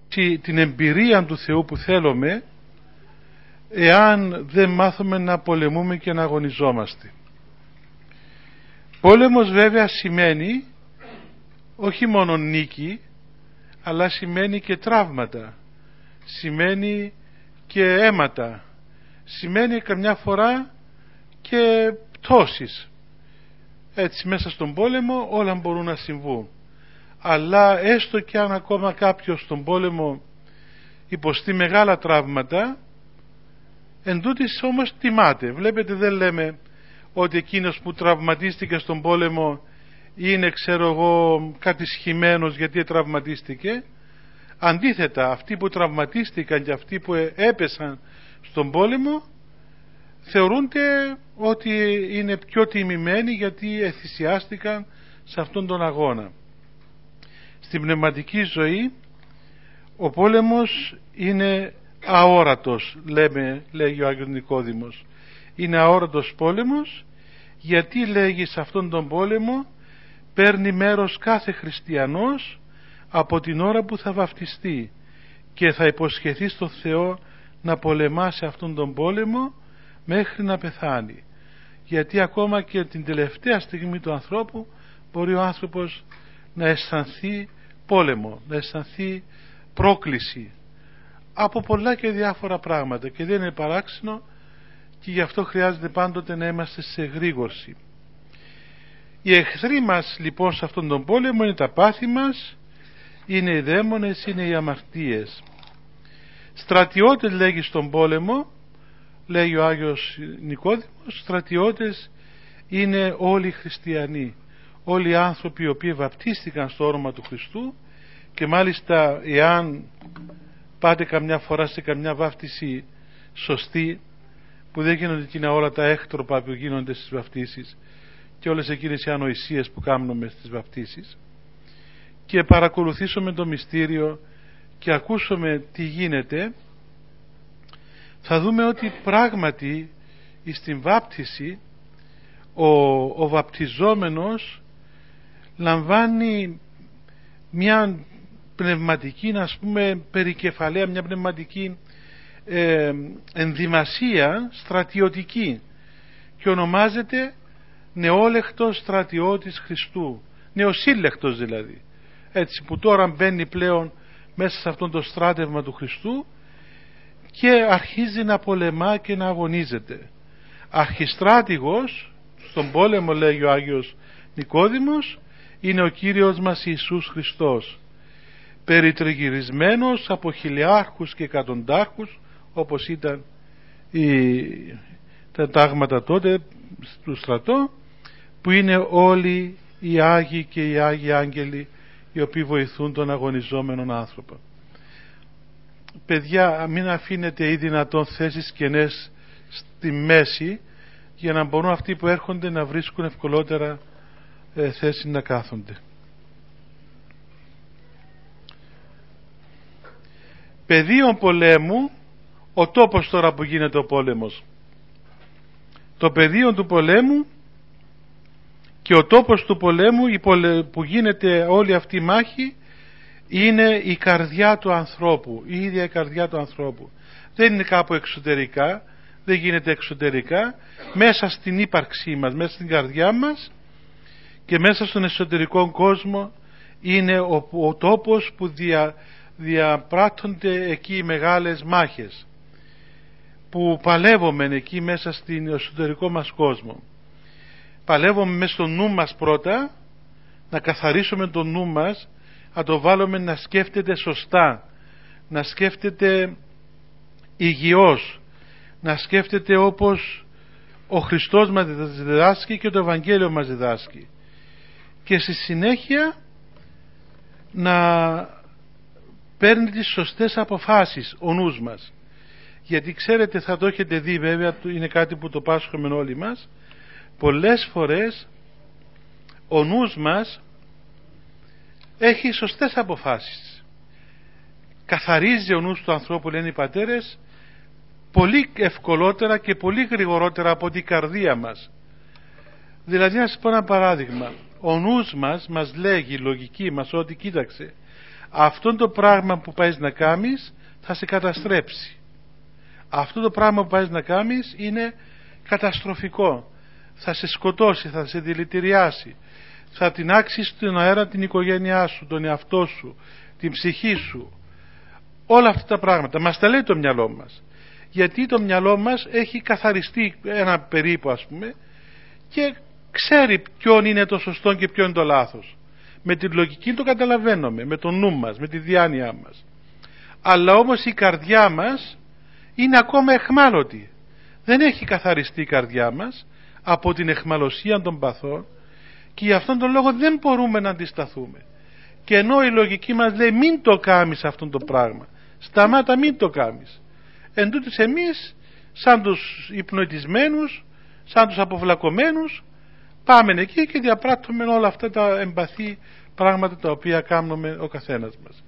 την εμπειρία του Θεού που θέλουμε, εάν δεν μάθουμε να πολεμούμε και να αγωνιζόμαστε. Πόλεμος βέβαια σημαίνει όχι μόνο νίκη, αλλά σημαίνει και τραύματα, σημαίνει και αίματα, σημαίνει καμιά φορά και πτώσεις. Έτσι μέσα στον πόλεμο όλα μπορούν να συμβούν, αλλά έστω και αν ακόμα κάποιος στον πόλεμο υποστεί μεγάλα τραύματα, εντούτοις όμως τιμάται. Βλέπετε, δεν λέμε ότι εκείνος που τραυματίστηκε στον πόλεμο είναι, ξέρω εγώ, κατησχημένος γιατί τραυματίστηκε. Αντίθετα, αυτοί που τραυματίστηκαν και αυτοί που έπεσαν στον πόλεμο θεωρούνται ότι είναι πιο τιμημένοι γιατί εθυσιάστηκαν σε αυτόν τον αγώνα. Στην πνευματική ζωή ο πόλεμος είναι αόρατος, λέγει ο Άγιος Νικόδημος. Είναι αόρατος πόλεμος, γιατί λέγει σε αυτόν τον πόλεμο παίρνει μέρος κάθε χριστιανός από την ώρα που θα βαφτιστεί και θα υποσχεθεί στον Θεό να πολεμάσει αυτόν τον πόλεμο μέχρι να πεθάνει. Γιατί ακόμα και την τελευταία στιγμή του ανθρώπου μπορεί ο άνθρωπος να αισθανθεί πόλεμο, να αισθανθεί πρόκληση από πολλά και διάφορα πράγματα, και δεν είναι παράξενο, και γι' αυτό χρειάζεται πάντοτε να είμαστε σε γρήγορση. Οι εχθροί μας λοιπόν σε αυτόν τον πόλεμο είναι τα πάθη μας, είναι οι δαίμονες, είναι οι αμαρτίες. Στρατιώτες λέγει στον πόλεμο, λέγει ο Άγιος Νικόδημος, στρατιώτες είναι όλοι οι χριστιανοί, όλοι οι άνθρωποι οι οποίοι βαπτίστηκαν στο όνομα του Χριστού, και μάλιστα εάν πάτε καμιά φορά σε καμιά βάφτιση σωστή, που δεν γίνονται εκείνα όλα τα έκτροπα που γίνονται στις βαφτίσεις και όλες εκείνες οι ανοησίες που κάνουμε στις βαφτίσεις, και παρακολουθήσουμε το μυστήριο και ακούσουμε τι γίνεται, θα δούμε ότι πράγματι στην βάπτιση ο βαπτιζόμενος λαμβάνει μια πνευματική, ας πούμε, περικεφαλαία, μια πνευματική ενδυμασία στρατιωτική, και ονομάζεται νεόλεκτος στρατιώτης Χριστού, νεοσύλλεκτος δηλαδή, έτσι, που τώρα μπαίνει πλέον μέσα σε αυτό το στράτευμα του Χριστού και αρχίζει να πολεμά και να αγωνίζεται. Αρχιστράτηγος στον πόλεμο, λέγει ο Άγιος Νικόδημος, είναι ο Κύριος μας Ιησούς Χριστός, περιτριγυρισμένος από χιλιάρχους και εκατοντάρχους, όπως ήταν τα τάγματα τότε του στρατό, που είναι όλοι οι Άγιοι και οι Άγιοι Άγγελοι οι οποίοι βοηθούν τον αγωνιζόμενον άνθρωπο. Παιδιά, μην αφήνετε ή δυνατόν θέσεις κενές στη μέση, για να μπορούν αυτοί που έρχονται να βρίσκουν ευκολότερα θέσεις να κάθονται. Πεδίο πολέμου, ο τόπος τώρα που γίνεται ο πόλεμος. Το πεδίο του πολέμου και ο τόπος του πολέμου που γίνεται όλη αυτή η μάχη είναι η καρδιά του ανθρώπου, η ίδια η καρδιά του ανθρώπου. Δεν είναι κάπου εξωτερικά, δεν γίνεται εξωτερικά, μέσα στην ύπαρξή μας, μέσα στην καρδιά μας και μέσα στον εσωτερικό κόσμο είναι ο τόπος που διαπράττονται εκεί οι μεγάλες μάχες, που παλεύουμε εκεί μέσα στην εσωτερικό μας κόσμο. Παλεύουμε μέσα στο νου μας πρώτα, να καθαρίσουμε το νου μας, να το βάλουμε να σκέφτεται σωστά, να σκέφτεται υγιώς, να σκέφτεται όπως ο Χριστός μας διδάσκει και το Ευαγγέλιο μας διδάσκει, και στη συνέχεια να παίρνει τις σωστές αποφάσεις ο νους μας. Γιατί ξέρετε, θα το έχετε δει βέβαια, είναι κάτι που το πάσχουμε όλοι μας, πολλές φορές ο νους μας έχει σωστές αποφάσεις, καθαρίζει ο νους του ανθρώπου, λένε οι πατέρες, πολύ ευκολότερα και πολύ γρηγορότερα από την καρδία μας. Δηλαδή, να σας πω ένα παράδειγμα, ο νους μας λέγει, η λογική μας, ότι κοίταξε, Αυτό το πράγμα που πάει να κάνεις θα σε καταστρέψει. Αυτό το πράγμα που πάει να κάνεις είναι καταστροφικό. Θα σε σκοτώσει, θα σε δηλητηριάσει, θα τεινάξει στον αέρα την οικογένειά σου, τον εαυτό σου, την ψυχή σου. Όλα αυτά τα πράγματα μας τα λέει το μυαλό μας, γιατί το μυαλό μας έχει καθαριστεί ένα περίπου, ας πούμε, και ξέρει ποιον είναι το σωστό και ποιον είναι το λάθος. Με την λογική το καταλαβαίνουμε, με το νου μας, με τη διάνοιά μας. Αλλά όμως η καρδιά μας είναι ακόμα εχμάλωτη. Δεν έχει καθαριστεί η καρδιά μας από την εχμαλωσία των παθών, και γι' αυτόν τον λόγο δεν μπορούμε να αντισταθούμε. Και ενώ η λογική μας λέει μην το κάνεις αυτό το πράγμα, σταμάτα, μην το κάνεις, εν τούτης εμείς σαν τους υπνοητισμένους, σαν τους αποβλακωμένους, πάμε εκεί και διαπράττουμε όλα αυτά τα εμπαθή πράγματα τα οποία κάνουμε ο καθένας μας.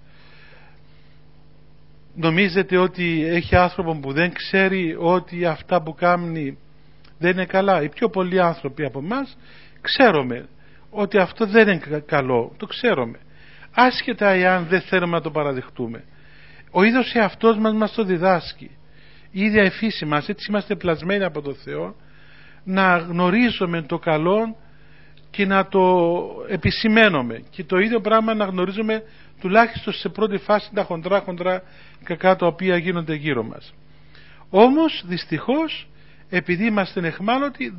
Νομίζετε ότι έχει άνθρωπο που δεν ξέρει ότι αυτά που κάνει δεν είναι καλά? Οι πιο πολλοί άνθρωποι από εμάς ξέρουμε ότι αυτό δεν είναι καλό, το ξέρουμε, άσχετα εάν δεν θέλουμε να το παραδεχτούμε. Ο ίδιος εαυτός μας το διδάσκει. Η ίδια η φύση μας, έτσι είμαστε πλασμένοι από τον Θεό, να γνωρίζουμε το καλό και να το επισημαίνουμε, και το ίδιο πράγμα να γνωρίζουμε τουλάχιστον σε πρώτη φάση τα χοντρά κακά τα οποία γίνονται γύρω μας. Όμως δυστυχώς, επειδή είμαστε εχμάλωτοι,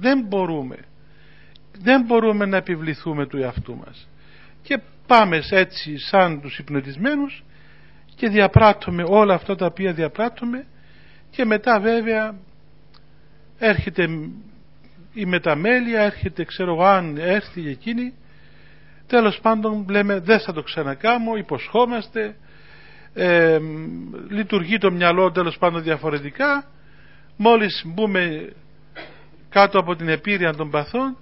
δεν μπορούμε να επιβληθούμε του εαυτού μας, και πάμε έτσι σαν τους υπνοτισμένους και διαπράττουμε όλα αυτά τα οποία διαπράττουμε, και μετά βέβαια έρχεται η μεταμέλεια, έρχεται, ξέρω εγώ, αν έρθει και εκείνη, τέλος πάντων λέμε δεν θα το ξανακάμω, υποσχόμαστε, λειτουργεί το μυαλό τέλος πάντων διαφορετικά. Μόλις μπούμε κάτω από την επίρρεια των παθών,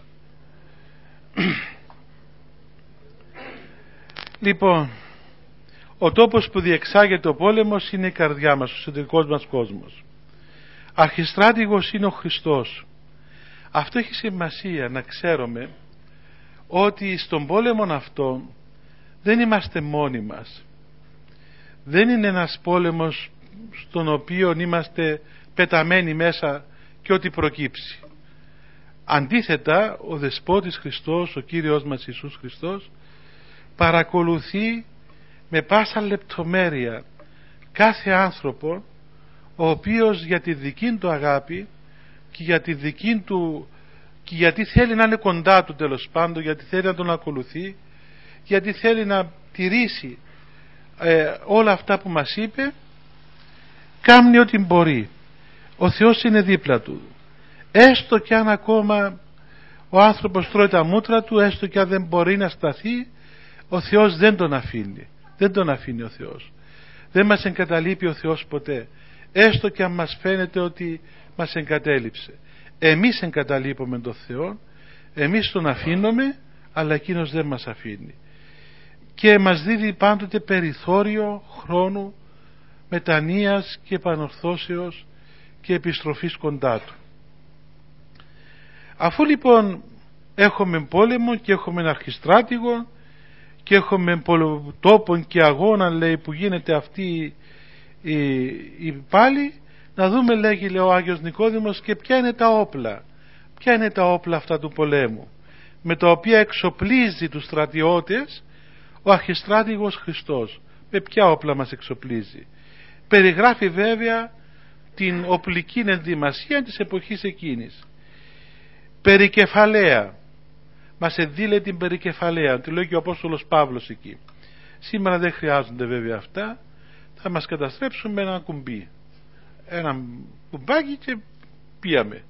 λοιπόν, ο τόπος που διεξάγεται ο πόλεμος είναι η καρδιά μας, ο εσωτερικός μας κόσμος. Αρχιστράτηγος είναι ο Χριστός. Αυτό έχει σημασία να ξέρουμε, ότι στον πόλεμο αυτό δεν είμαστε μόνοι μας. Δεν είναι ένας πόλεμος στον οποίο είμαστε πεταμένοι μέσα και ό,τι προκύψει. Αντίθετα, ο Δεσπότης Χριστός, ο Κύριος μας Ιησούς Χριστός, παρακολουθεί με πάσα λεπτομέρεια κάθε άνθρωπο, ο οποίος για τη δική του αγάπη και για τη δική του, και γιατί θέλει να είναι κοντά του, τέλος πάντων, γιατί θέλει να τον ακολουθεί, γιατί θέλει να τηρήσει όλα αυτά που μας είπε, κάνει ό,τι μπορεί. Ο Θεός είναι δίπλα του, έστω και αν ακόμα ο άνθρωπος τρώει τα μούτρα του, έστω και αν δεν μπορεί να σταθεί, ο Θεός δεν τον αφήνει. Δεν τον αφήνει ο Θεός. Δεν μας εγκαταλείπει ο Θεός ποτέ, έστω και αν μας φαίνεται ότι μας εγκατέλειψε. Εμείς εγκαταλείπουμε τον Θεό, εμείς τον αφήνουμε, αλλά εκείνος δεν μας αφήνει, και μας δίδει πάντοτε περιθώριο χρόνου μετανοίας και επανορθώσεως και επιστροφής κοντά του. Αφού λοιπόν έχουμε πόλεμο και έχουμε αρχιστράτηγο και έχουμε τόπον και αγώνα, λέει, που γίνεται αυτή η πάλι, να δούμε, λέει ο Άγιος Νικόδημος, και ποια είναι τα όπλα. Ποια είναι τα όπλα αυτά του πολέμου, με τα οποία εξοπλίζει τους στρατιώτες ο αρχιστράτηγος Χριστός. Με ποια όπλα μας εξοπλίζει? Περιγράφει βέβαια την οπλική ενδυμασία της εποχής εκείνης. Περικεφαλαία. Μας ενδύλε την περικεφαλαία, τη λέει και ο Απόστολος Παύλος εκεί. Σήμερα δεν χρειάζονται βέβαια αυτά, θα μας καταστρέψουν με ένα κουμπί, ένα κουμπάκι, και πήγαμε.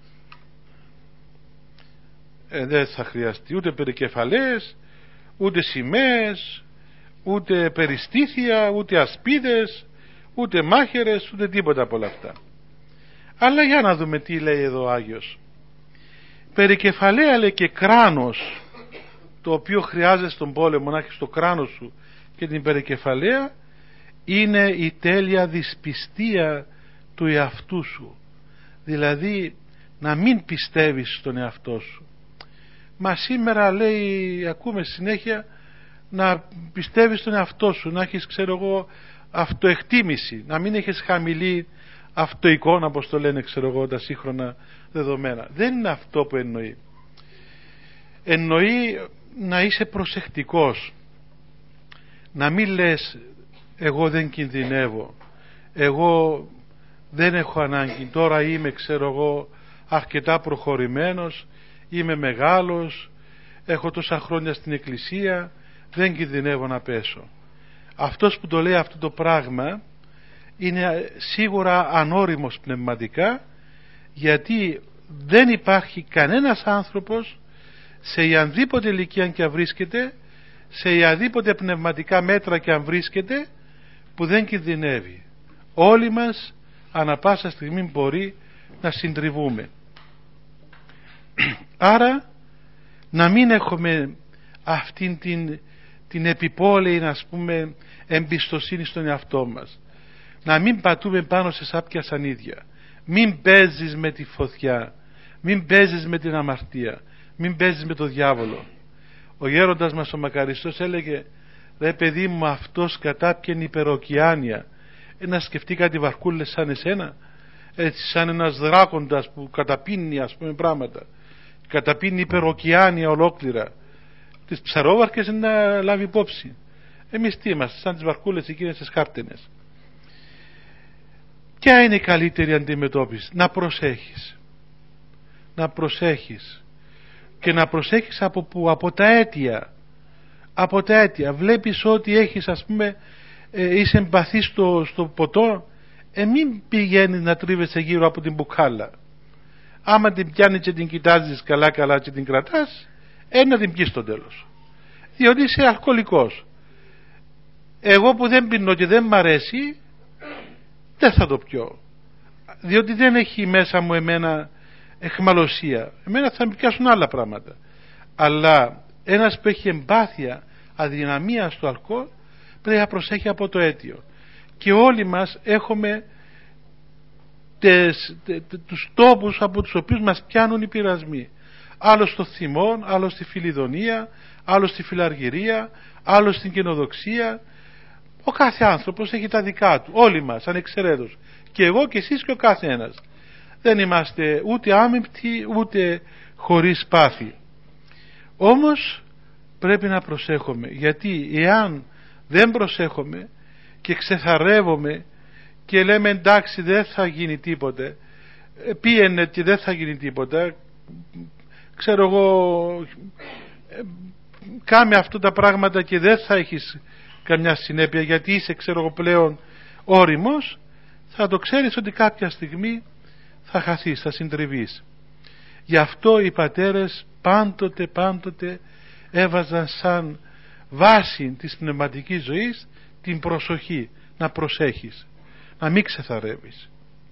Δεν θα χρειαστεί ούτε περικεφαλαίες, ούτε σημαίες, ούτε περιστήθια, ούτε ασπίδες, ούτε μάχαιρες, ούτε τίποτα από όλα αυτά. Αλλά για να δούμε τι λέει εδώ ο Άγιος. Περικεφαλαία, λέει, και κράνος, το οποίο χρειάζεται στον πόλεμο να έχεις το κράνος σου και την περικεφαλαία, είναι η τέλεια δυσπιστία του εαυτού σου. Δηλαδή να μην πιστεύεις στον εαυτό σου. Μα σήμερα, λέει, ακούμε συνέχεια να πιστεύεις στον εαυτό σου, να έχεις, ξέρω εγώ, αυτοεκτίμηση, να μην έχεις χαμηλή αυτοεικόνα, όπως το λένε, ξέρω εγώ, τα σύγχρονα δεδομένα. Δεν είναι αυτό που εννοεί. Εννοεί να είσαι προσεκτικός, να μην λες εγώ δεν κινδυνεύω, εγώ δεν έχω ανάγκη, τώρα είμαι, ξέρω εγώ, αρκετά προχωρημένος, είμαι μεγάλος, έχω τόσα χρόνια στην εκκλησία, δεν κινδυνεύω να πέσω. Αυτός που το λέει αυτό το πράγμα είναι σίγουρα ανώριμος πνευματικά, γιατί δεν υπάρχει κανένας άνθρωπος σε ιανδήποτε ηλικία και αν βρίσκεται, σε ιανδήποτε πνευματικά μέτρα και αν βρίσκεται, που δεν κινδυνεύει. Όλοι μας ανα πάσα στιγμή μπορεί να συντριβούμε. Άρα να μην έχουμε αυτήν την επιπόλαιη, ας πούμε, εμπιστοσύνη στον εαυτό μας, να μην πατούμε πάνω σε σάπια σανίδια, μην παίζεις με τη φωτιά, μην παίζεις με την αμαρτία, μην παίζεις με το διάβολο. Ο γέροντας μας ο Μακαριστός έλεγε, ρε παιδί μου, αυτός κατάπιεν υπεροκειάνια. Να σκεφτεί κάτι βαρκούλες σαν εσένα, έτσι, σαν ένας δράκοντας που καταπίνει, ας πούμε, πράγματα, καταπίνει υπεροκειάνια ολόκληρα. Τις ψαρόβαρκες είναι να λάβει υπόψη. Εμείς τι είμαστε, σαν τις βαρκούλες εκείνες τις χάρτινες. Ποια είναι η καλύτερη αντιμετώπιση? Να προσέχεις, να προσέχεις, και να προσέχεις από πού? Από τα αίτια. Από τα αίτια. Βλέπεις ότι έχεις, ας πούμε, είσαι εμπαθής στο ποτό, μην πηγαίνεις να τρίβεσαι γύρω από την μπουκάλα. Άμα την πιάνεις και την κοιτάζεις καλά καλά και την κρατάς, να την πιεις στο τέλος, διότι είσαι αλκοολικός. Εγώ που δεν πίνω και δεν μ' αρέσει, δεν θα το πιω, διότι δεν έχει μέσα μου εμένα εχμαλωσία. Εμένα θα με πιάσουν άλλα πράγματα. Αλλά ένας που έχει εμπάθεια, αδυναμία στο αλκοόλ, πρέπει να προσέχει από το αίτιο. Και όλοι μας έχουμε τους τόπους από τους οποίους μας πιάνουν οι πειρασμοί. Άλλο στο θυμόν, άλλο στη φιλιδονία, άλλο στη φιλαργυρία, άλλο στην κοινοδοξία. Ο κάθε άνθρωπος έχει τα δικά του, όλοι μας ανεξαιρέτως, και εγώ και εσείς και ο κάθε ένας. Δεν είμαστε ούτε άμυπτοι ούτε χωρίς πάθη. Όμως πρέπει να προσέχουμε, γιατί εάν δεν προσέχουμε και ξεθαρεύουμε και λέμε εντάξει δεν θα γίνει τίποτε, πήγαινε και δεν θα γίνει τίποτα, ξέρω εγώ, κάμε αυτά τα πράγματα και δεν θα έχεις καμιά συνέπεια, γιατί είσαι, ξέρω εγώ, πλέον όριμος, θα το ξέρεις ότι κάποια στιγμή θα χαθείς, θα συντριβείς. Γι' αυτό οι πατέρες πάντοτε έβαζαν σαν βάση της πνευματικής ζωής την προσοχή, να προσέχεις, να μην ξεθαρεύεις.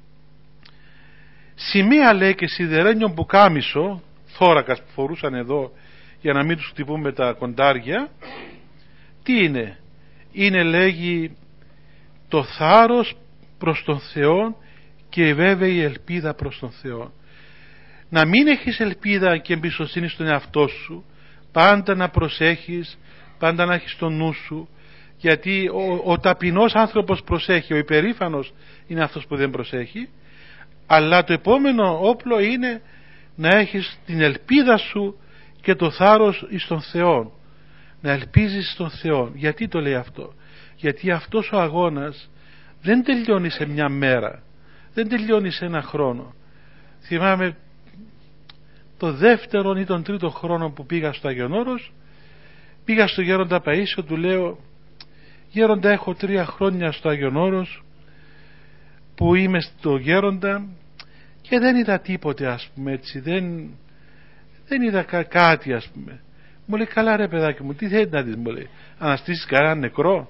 Σημαία, λέει, και σιδερένιο πουκάμισο, θώρακας που φορούσαν εδώ για να μην τους χτυπούμε τα κοντάρια, τι είναι? Είναι, λέγει, το θάρρος προς τον Θεό και βέβαια η ελπίδα προς τον Θεό. Να μην έχεις ελπίδα και εμπιστοσύνη στον εαυτό σου, πάντα να προσέχεις, πάντα να έχεις το νου σου, γιατί ο ταπεινός άνθρωπος προσέχει, ο υπερήφανος είναι αυτός που δεν προσέχει. Αλλά το επόμενο όπλο είναι να έχεις την ελπίδα σου και το θάρρος εις τον Θεό, να ελπίζεις στον Θεό. Γιατί το λέει αυτό? Γιατί αυτός ο αγώνας δεν τελειώνει σε μια μέρα, δεν τελειώνει σε ένα χρόνο. Θυμάμαι το δεύτερο ή τον τρίτο χρόνο που πήγα στο Άγιον Όρος, πήγα στο Γέροντα Παΐσιο, του λέω, Γέροντα, έχω 3 χρόνια στο Άγιον Όρος που είμαι στο Γέροντα και δεν είδα τίποτε, ας πούμε, έτσι, δεν είδα κάτι, ας πούμε. Μου λέει, καλά ρε παιδάκι μου, τι θέλει να δεις? Μου λέει, αναστήσεις κανένα νεκρό?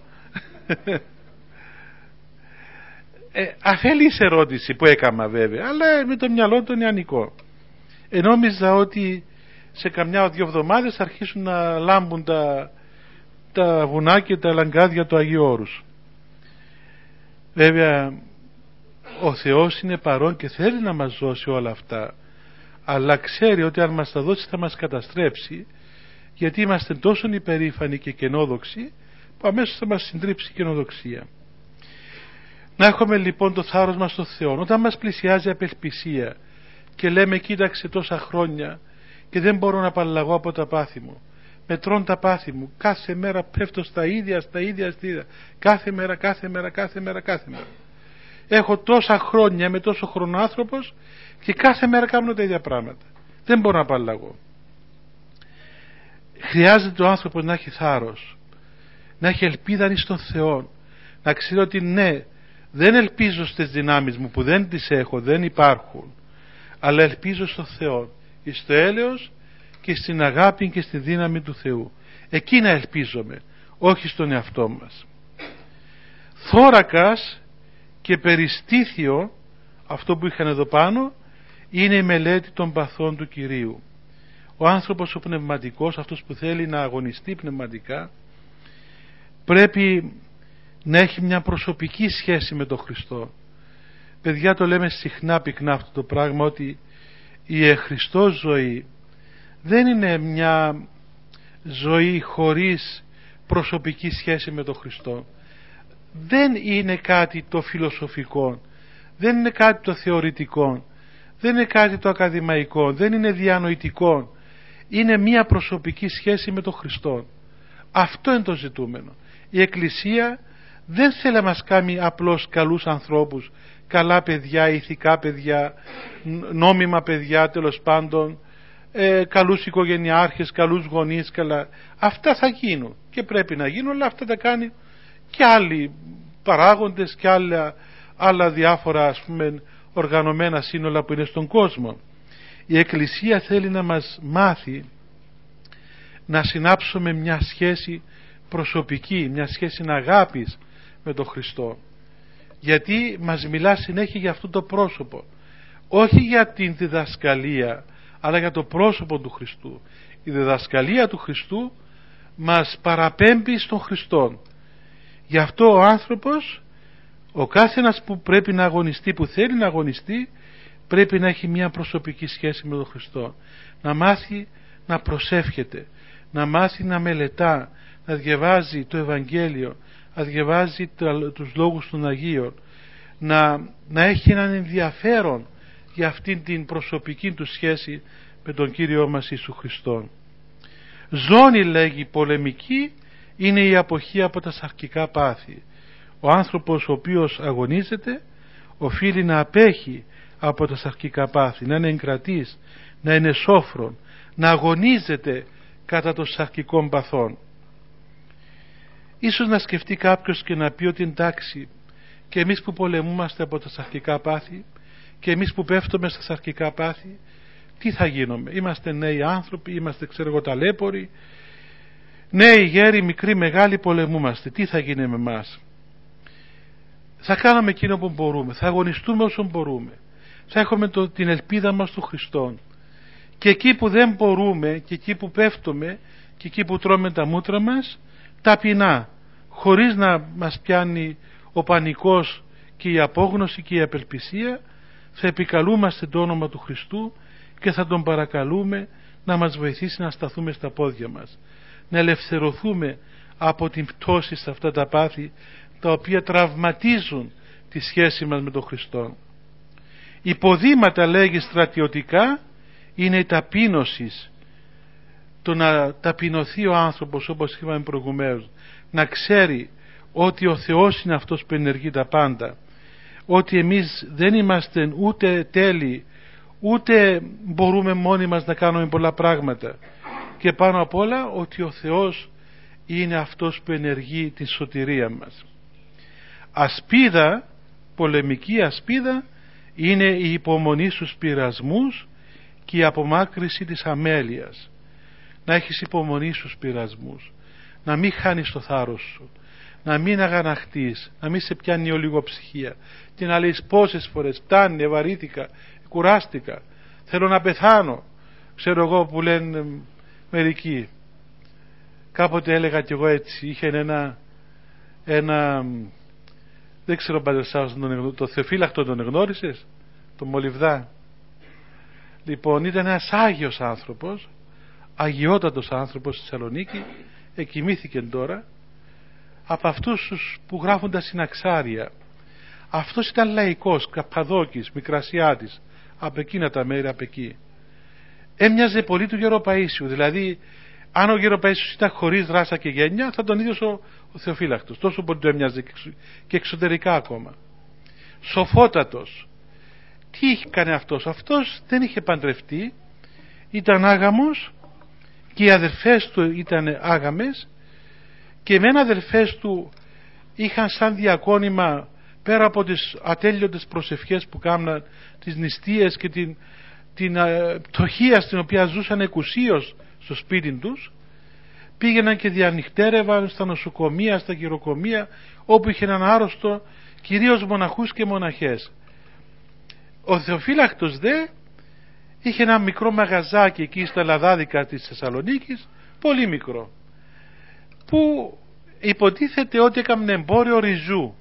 Αφέλης ερώτηση που έκανα βέβαια, αλλά με το μυαλό του νεανικό. Νόμιζα ότι σε καμιά 2 εβδομάδες θα αρχίσουν να λάμπουν τα βουνά και τα λαγκάδια του Αγίου Όρους. Βέβαια ο Θεός είναι παρόν και θέλει να μας δώσει όλα αυτά, αλλά ξέρει ότι αν μας τα δώσει θα μας καταστρέψει, γιατί είμαστε τόσο υπερήφανοι και κενόδοξοι που αμέσως θα μας συντρίψει η κενοδοξία. Να έχουμε λοιπόν το θάρρος μας στο Θεό. Όταν μας πλησιάζει απελπισία και λέμε κοίταξε τόσα χρόνια και δεν μπορώ να απαλλαγώ από τα πάθη μου, με τρώνε τα πάθη μου, κάθε μέρα πέφτω στα ίδια, κάθε μέρα. Έχω τόσα χρόνια, είμαι τόσο χρονάνθρωπος και κάθε μέρα κάνω τα ίδια πράγματα, δεν μπορώ να απαλλαγώ. Χρειάζεται ο άνθρωπος να έχει θάρρος, να έχει ελπίδα στον Θεό, να ξέρει ότι ναι, δεν ελπίζω στις δυνάμεις μου που δεν τις έχω, δεν υπάρχουν, αλλά ελπίζω στο Θεό, στο έλεος και στην αγάπη και στη δύναμη του Θεού. Εκεί να ελπίζομαι, όχι στον εαυτό μας. Θώρακας και περιστήθιο, αυτό που είχαν εδώ πάνω, είναι η μελέτη των παθών του Κυρίου. Ο άνθρωπος ο πνευματικός, αυτός που θέλει να αγωνιστεί πνευματικά, πρέπει να έχει μια προσωπική σχέση με τον Χριστό. Παιδιά, το λέμε συχνά πυκνά αυτό το πράγμα, ότι η Χριστός ζωή δεν είναι μια ζωή χωρίς προσωπική σχέση με τον Χριστό. Δεν είναι κάτι το φιλοσοφικό, δεν είναι κάτι το θεωρητικό, δεν είναι κάτι το ακαδημαϊκό, δεν είναι διανοητικό. Είναι μια προσωπική σχέση με τον Χριστό. Αυτό είναι το ζητούμενο. Η Εκκλησία δεν θέλει να μας κάνει απλώς καλούς ανθρώπους, καλά παιδιά, ηθικά παιδιά, νόμιμα παιδιά, τέλος πάντων, καλούς οικογενειάρχες, καλούς γονείς, καλά. Αυτά θα γίνουν και πρέπει να γίνουν, αλλά αυτά τα κάνει και άλλοι παράγοντες και άλλα διάφορα, ας πούμε, οργανωμένα σύνολα που είναι στον κόσμο. Η Εκκλησία θέλει να μας μάθει να συνάψουμε μια σχέση προσωπική, μια σχέση αγάπης με τον Χριστό, γιατί μας μιλά συνέχεια για αυτό το πρόσωπο, όχι για την διδασκαλία, αλλά για το πρόσωπο του Χριστού. Η διδασκαλία του Χριστού μας παραπέμπει στον Χριστό. Γι' αυτό ο άνθρωπος, ο κάθε ένας που πρέπει να αγωνιστεί, που θέλει να αγωνιστεί, πρέπει να έχει μια προσωπική σχέση με τον Χριστό, να μάθει να προσεύχεται, να μάθει να μελετά, να διαβάζει το Ευαγγέλιο, να διαβάζει τους λόγους των Αγίων, να έχει έναν ενδιαφέρον για αυτήν την προσωπική του σχέση με τον Κύριό μας Ιησού Χριστό. Ζώνη, λέγει, πολεμική είναι η αποχή από τα σαρκικά πάθη. Ο άνθρωπος ο οποίος αγωνίζεται οφείλει να απέχει από τα σαρκικά πάθη, να είναι εγκρατής, να είναι σόφρον, να αγωνίζεται κατά των σαρκικών παθών. Ίσως να σκεφτεί κάποιος και να πει ότι εντάξει, και εμείς που πολεμούμαστε από τα σαρκικά πάθη και εμείς που πέφτουμε στα σαρκικά πάθη, τι θα γίνουμε? Είμαστε νέοι άνθρωποι, είμαστε ταλέποροι, νέοι, γέροι, μικροί, μεγάλοι, πολεμούμαστε. Τι θα γίνει με εμάς? Θα κάνουμε εκείνο που μπορούμε, θα αγωνιστούμε όσο μπορούμε, θα έχουμε την ελπίδα μας του Χριστό, και εκεί που δεν μπορούμε και εκεί που πέφτουμε και εκεί που τρώμε τα μούτρα μας, ταπεινά, χωρίς να μας πιάνει ο πανικός και η απόγνωση και η απελπισία, θα επικαλούμαστε το όνομα του Χριστού και θα τον παρακαλούμε να μας βοηθήσει να σταθούμε στα πόδια μας, να ελευθερωθούμε από την πτώση σε αυτά τα πάθη τα οποία τραυματίζουν τη σχέση μας με τον Χριστό. Υποδήματα, λέγει, στρατιωτικά είναι η ταπείνωση, το να ταπεινωθεί ο άνθρωπος, όπως είπαμε προηγουμένως, να ξέρει ότι ο Θεός είναι αυτός που ενεργεί τα πάντα, ότι εμείς δεν είμαστε ούτε τέλειοι, ούτε μπορούμε μόνοι μας να κάνουμε πολλά πράγματα, και πάνω απ' όλα ότι ο Θεός είναι αυτός που ενεργεί την σωτηρία μας. Ασπίδα, πολεμική ασπίδα, είναι η υπομονή στους πειρασμούς και η απομάκρυση της αμέλειας. Να έχεις υπομονή στους πειρασμούς, να μην χάνεις το θάρρος σου, να μην αγαναχτείς, να μην σε πιάνει η ολιγοψυχία και να λες πόσες φορές φτάνει, βαρύθηκα, κουράστηκα, θέλω να πεθάνω, ξέρω εγώ που λένε μερικοί. Κάποτε έλεγα κι εγώ έτσι, είχε ένα δεν ξέρω, Πατέρ Σάββας, το Θεοφύλακτο τον εγνώρισες, τον Μολυβδά? Λοιπόν, ήταν ένας Άγιος άνθρωπος, αγιότατος άνθρωπος στη Θεσσαλονίκη, εκοιμήθηκε τώρα, από αυτούς τους που γράφουν τα συναξάρια. Αυτός ήταν λαϊκός, Καπαδόκης, Μικρασιάτης, από εκείνα τα μέρη, από εκεί. Έμοιαζε πολύ του Γεροπαΐσιου, δηλαδή αν ο Γεροπαΐσιος ήταν χωρίς ράσα και γένεια, θα τον ίδιος ο Θεοφύλακτος, τόσο πολύ του έμοιαζε και εξωτερικά ακόμα. Σοφότατος. Τι είχε κάνει αυτός? Αυτός δεν είχε παντρευτεί, ήταν άγαμος και οι αδερφές του ήταν άγαμες, και εμένα αδερφές του είχαν σαν διακόνημα, πέρα από τις ατέλειωτες προσευχές που κάμναν, τις νηστείες και την πτωχία στην οποία ζούσαν εκουσίως στο σπίτι τους, πήγαιναν και διανυχτέρευαν στα νοσοκομεία, στα γυροκομεία, όπου είχε έναν άρρωστο, κυρίως μοναχούς και μοναχές. Ο Θεοφύλακτος δε είχε ένα μικρό μαγαζάκι εκεί στα λαδάδικα της Θεσσαλονίκης, πολύ μικρό, που υποτίθεται ότι έκαμε εμπόριο ριζού.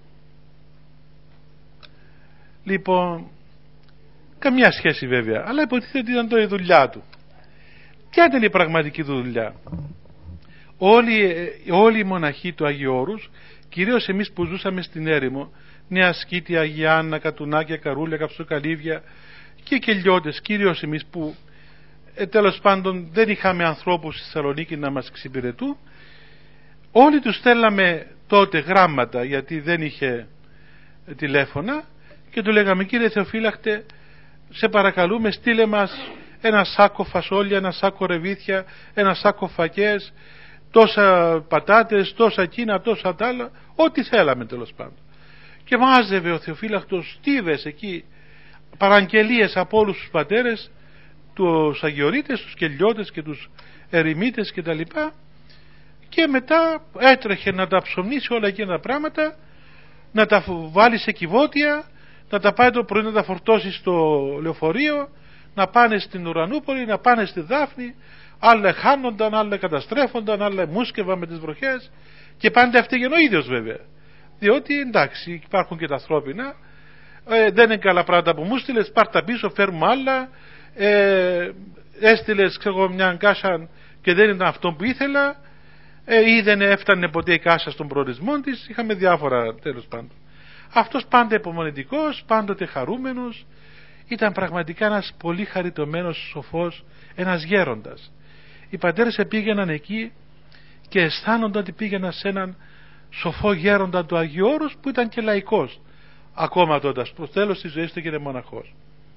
Λοιπόν, καμιά σχέση βέβαια, αλλά υποτίθεται ότι ήταν το η δουλειά του. Ποια ήταν η πραγματική του δουλειά? Όλοι οι μοναχοί του Αγίου Όρους, κυρίως εμείς που ζούσαμε στην έρημο, Νέα Σκήτη, Αγία Άννα, Κατουνάκια, Καρούλια, Καψοκαλύβια και κελιώτες, κυρίως εμείς που τέλος πάντων δεν είχαμε ανθρώπους στη Θεσσαλονίκη να μας εξυπηρετούν, όλοι τους στέλναμε τότε γράμματα, γιατί δεν είχε τηλέφωνα, και του λέγαμε: κύριε Θεοφύλακτε, σε παρακαλούμε, στείλε μας ένα σάκο φασόλια, ένα σάκο ρεβίθια, ένα σάκο φακές, τόσα πατάτες, τόσα εκείνα, τόσα τ' άλλα, ό,τι θέλαμε τέλος πάντων. Και μάζευε ο Θεοφύλακτος στίβες εκεί, παραγγελίες από όλους τους πατέρες, τους αγιορείτες, τους κελιώτες και τους ερημίτες και τα λοιπά, και μετά έτρεχε να τα ψωνίσει όλα εκείνα τα πράγματα, να τα βάλει σε κυβότια, να τα πάει το πρωί να τα φορτώσει στο λεωφορείο, να πάνε στην Ουρανούπολη, να πάνε στη Δάφνη, άλλα χάνονταν, άλλα καταστρέφονταν, άλλα μουσκευαν με τις βροχές, και πάντα έφταιγε ο ίδιος βέβαια, διότι εντάξει υπάρχουν και τα ανθρώπινα, δεν είναι καλά πράγματα που μου στείλες, πάρ' τα πίσω, φέρουμε άλλα, έστειλες ξέρω μια κάσα και δεν ήταν αυτό που ήθελα, ή δεν έφτανε ποτέ η κάσα στον προορισμό της, είχαμε διάφορα τέλος πάντων. Αυτός πάντα υπομονετικός, πάντοτε χαρούμενος, ήταν πραγματικά ένας πολύ χαριτωμένος σοφός, ένας γέροντας. Οι πατέρες πήγαιναν εκεί και αισθάνονταν ότι πήγαιναν σε έναν σοφό γέροντα του Αγίου Όρους, που ήταν και λαϊκός ακόμα τότε, προς τέλος της ζωής του και μοναχός.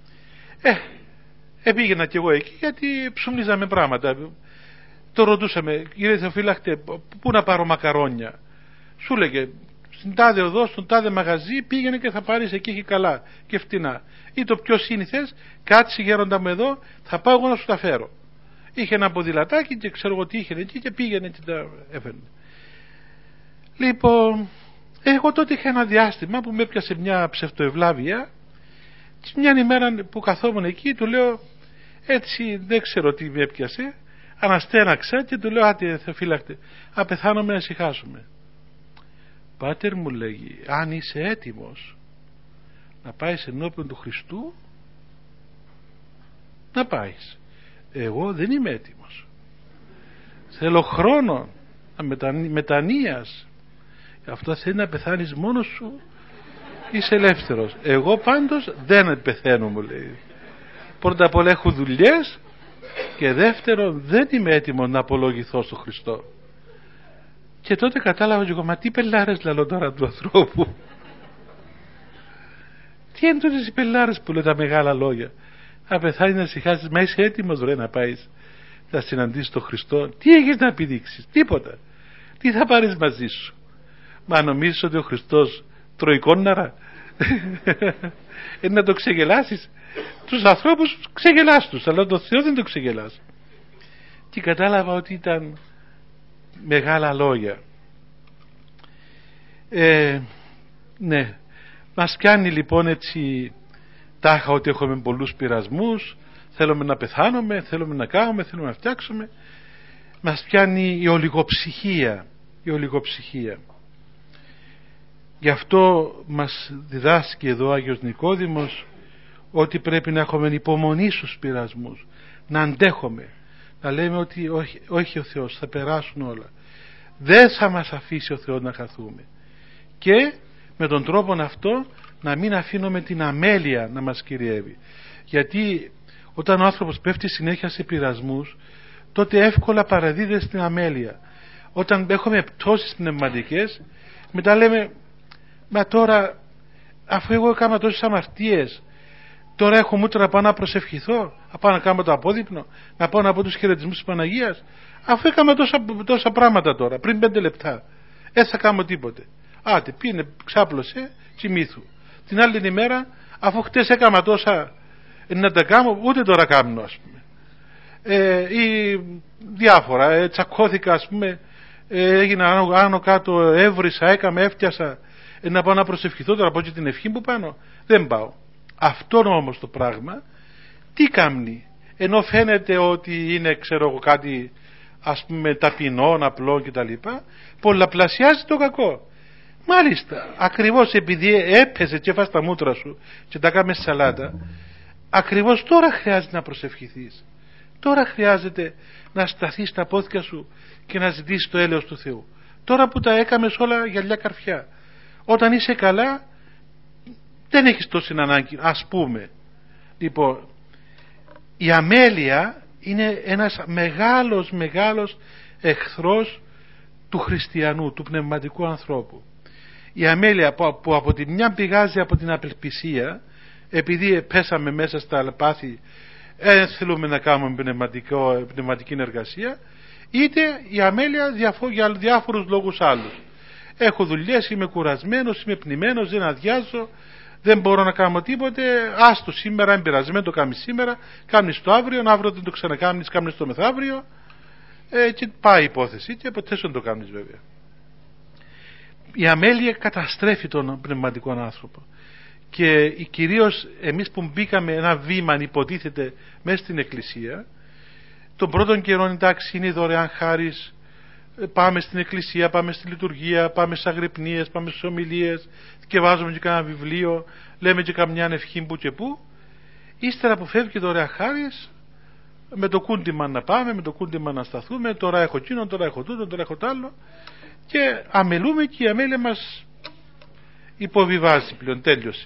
Πήγαινα κι εγώ εκεί, γιατί ψουμνίζαμε πράγματα. Το ρωτούσαμε: κύριε Θεοφύλακτε, πού να πάρω μακαρόνια? Σου λέγε: στην τάδε οδό, στον τάδε μαγαζί, πήγαινε και θα πάρεις εκεί, έχει καλά και φτηνά. Ή το πιο σύνηθες: κάτσε γέροντα μου εδώ, θα πάω εγώ να σου τα φέρω. Είχε ένα ποδηλατάκι και ξέρω εγώ τι είχε εκεί, και πήγαινε και τα έφερνε. Λοιπόν, εγώ τότε είχα ένα διάστημα που με έπιασε μια ψευτοευλάβεια, και μια ημέρα που καθόμουν εκεί του λέω έτσι, δεν ξέρω τι με έπιασε, αναστέναξα και του λέω: άτε Θεοφύλακτε, απεθάνομαι να ησυχάσουμε. Πάτερ, μου λέγει, αν είσαι έτοιμος να πάεις ενώπιον του Χριστού, να πάεις. Εγώ δεν είμαι έτοιμος, θέλω χρόνο μετανοίας. Αυτό θέλει να πεθάνεις μόνος σου, είσαι ελεύθερος. Εγώ πάντως δεν πεθαίνω, μου λέει. Πρώτα απ' όλα έχω δουλειές, και δεύτερον δεν είμαι έτοιμος να απολογηθώ στον Χριστό. Και τότε κατάλαβα και εγώ: μα τι πελάρες λαλώ τώρα του ανθρώπου? Τι είναι τούτες οι πελάρες που λέει τα μεγάλα λόγια? Να πεθάνεις να ησυχάσεις? Μα είσαι έτοιμος ρε να πάεις να συναντήσεις τον Χριστό? Τι έχεις να επιδείξεις? Τίποτα. Τι θα πάρεις μαζί σου? Μα νομίζεις ότι ο Χριστός τρώει κόναρα? Να το ξεγελάσεις? Τους ανθρώπους ξεγελάς τους, αλλά τον Θεό δεν το ξεγελάς. Και κατάλαβα ότι ήταν μεγάλα λόγια. Ναι, μας πιάνει λοιπόν έτσι τάχα ότι έχουμε πολλούς πειρασμούς, θέλουμε να πεθάνουμε, θέλουμε να κάνουμε, θέλουμε να φτιάξουμε. Μας πιάνει η ολιγοψυχία, Γι' αυτό μας διδάσκει εδώ ο Άγιος Νικόδημος ότι πρέπει να έχουμε υπομονή στους πειρασμούς, να αντέχουμε, να λέμε ότι όχι ο Θεός, θα περάσουν όλα. Δεν θα μας αφήσει ο Θεός να χαθούμε. Και με τον τρόπο αυτό να μην αφήνουμε την αμέλεια να μας κυριεύει. Γιατί όταν ο άνθρωπος πέφτει συνέχεια σε πειρασμούς, τότε εύκολα παραδίδεται στην αμέλεια. Όταν έχουμε πτώσεις πνευματικές, μετά λέμε, μα τώρα αφού εγώ έκανα τόσες αμαρτίες, τώρα έχω μούτρα να πάω να προσευχηθώ, να πάω να κάνω το απόδειπνο, να πάω να πω τους χαιρετισμούς της Παναγίας, αφού έκανα τόσα πράγματα τώρα, πριν 5 λεπτά, θα κάνω τίποτε. Άτε, πήγαινε, ξάπλωσε, κοιμήθου. Την άλλη ημέρα, αφού χτες έκανα τόσα να τα κάνω, ούτε τώρα κάνω, ας πούμε. Ή διάφορα, τσακώθηκα, ας πούμε, έγινα άνω κάτω, έβρισα, έκανα, έφτιασα, να πάω να προσευχηθώ, τώρα πω και την ευχή που πάνω. Δεν πάω. Αυτό όμως το πράγμα τι κάνει? Ενώ φαίνεται ότι είναι, ξέρω εγώ, κάτι ας πούμε ταπεινό, απλό κτλ, πολλαπλασιάζει το κακό. Μάλιστα, ακριβώς επειδή έπεσε και έφας τα μούτρα σου και τα κάμε σαλάτα, ακριβώς τώρα χρειάζεται να προσευχηθείς. Τώρα χρειάζεται να σταθείς στα πόδια σου και να ζητήσεις το έλεος του Θεού. Τώρα που τα έκαμες όλα γυαλιά καρφιά, όταν είσαι καλά δεν έχεις τόση ανάγκη, ας πούμε. Λοιπόν, η αμέλεια είναι ένας μεγάλος εχθρός του χριστιανού, του πνευματικού ανθρώπου. Η αμέλεια που από τη μια πηγάζει από την απελπισία, επειδή πέσαμε μέσα στα πάθη, θέλουμε να κάνουμε πνευματική εργασία, είτε η αμέλεια για διάφορους λόγους άλλους. Έχω δουλειές, είμαι κουρασμένος, είμαι πνημένος, δεν αδειάζω, δεν μπορώ να κάνω τίποτε, άστο σήμερα, εμπειρασμένο το κάνεις σήμερα, κάνεις το αύριο δεν το ξανακάνεις, κάνεις το μεθαύριο, και πάει η υπόθεση και ποτέ δεν το κάνεις βέβαια. Η αμέλεια καταστρέφει τον πνευματικό άνθρωπο και κυρίως εμείς που μπήκαμε ένα βήμα υποτίθεται μέσα στην εκκλησία, των πρώτων καιρών εντάξει είναι δωρεάν χάρις, πάμε στην εκκλησία, πάμε στη λειτουργία, πάμε στις αγρυπνίες, πάμε στις ομιλίες και βάζουμε και κάνα βιβλίο, λέμε και καμιά ευχή που και που, ύστερα που φεύγει δωρεάν χάρις, με το κούντιμα να πάμε, με το κούντιμα να σταθούμε, τώρα έχω εκείνο, τώρα έχω τούτο, τώρα έχω τ' άλλο, και αμελούμε και η αμέλεια μας υποβιβάζει πλέον, τέλειωσε.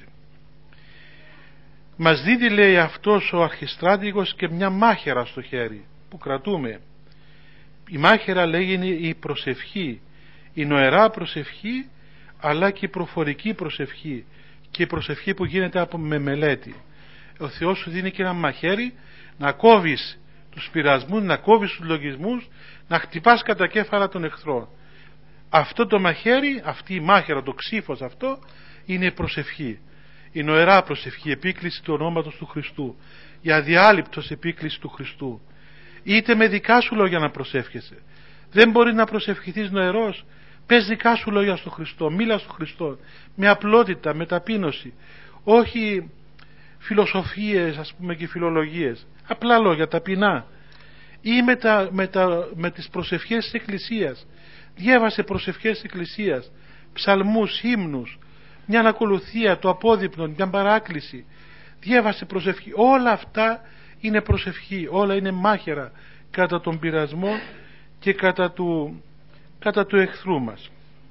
Μας δίδει, λέει, αυτός ο αρχιστράτηγος και μια μάχαιρα στο χέρι που κρατούμε. Η μάχαιρα, λέει, είναι η προσευχή, η νοερά προσευχή, αλλά και η προφορική προσευχή και η προσευχή που γίνεται με μελέτη. Ο Θεός σου δίνει και ένα μαχαίρι να κόβεις τους πειρασμούς, να κόβεις τους λογισμούς, να χτυπάς κατά κέφαλα τον εχθρό. Αυτό το μαχαίρι, αυτή η μάχαιρα, το ξύφος αυτό, είναι η προσευχή, η νοερά προσευχή, η επίκληση του ονόματος του Χριστού, η αδιάλειπτος επίκληση του Χριστού. Είτε με δικά σου λόγια να προσεύχεσαι. Δεν μπορεί να προσευχηθείς νοερός, πες δικά σου λόγια στον Χριστό, μίλα στον Χριστό με απλότητα, με ταπείνωση, όχι φιλοσοφίες ας πούμε και φιλολογίες, απλά λόγια ταπεινά. Ή με τις προσευχές της Εκκλησίας, διέβασε προσευχές της Εκκλησίας, ψαλμούς, ύμνους, μια ακολουθία, το απόδειπνο, μια παράκληση, διέβασε προσευχή. Όλα αυτά είναι προσευχή, όλα είναι μάχαιρα κατά τον πειρασμό και κατά του εχθρού μας.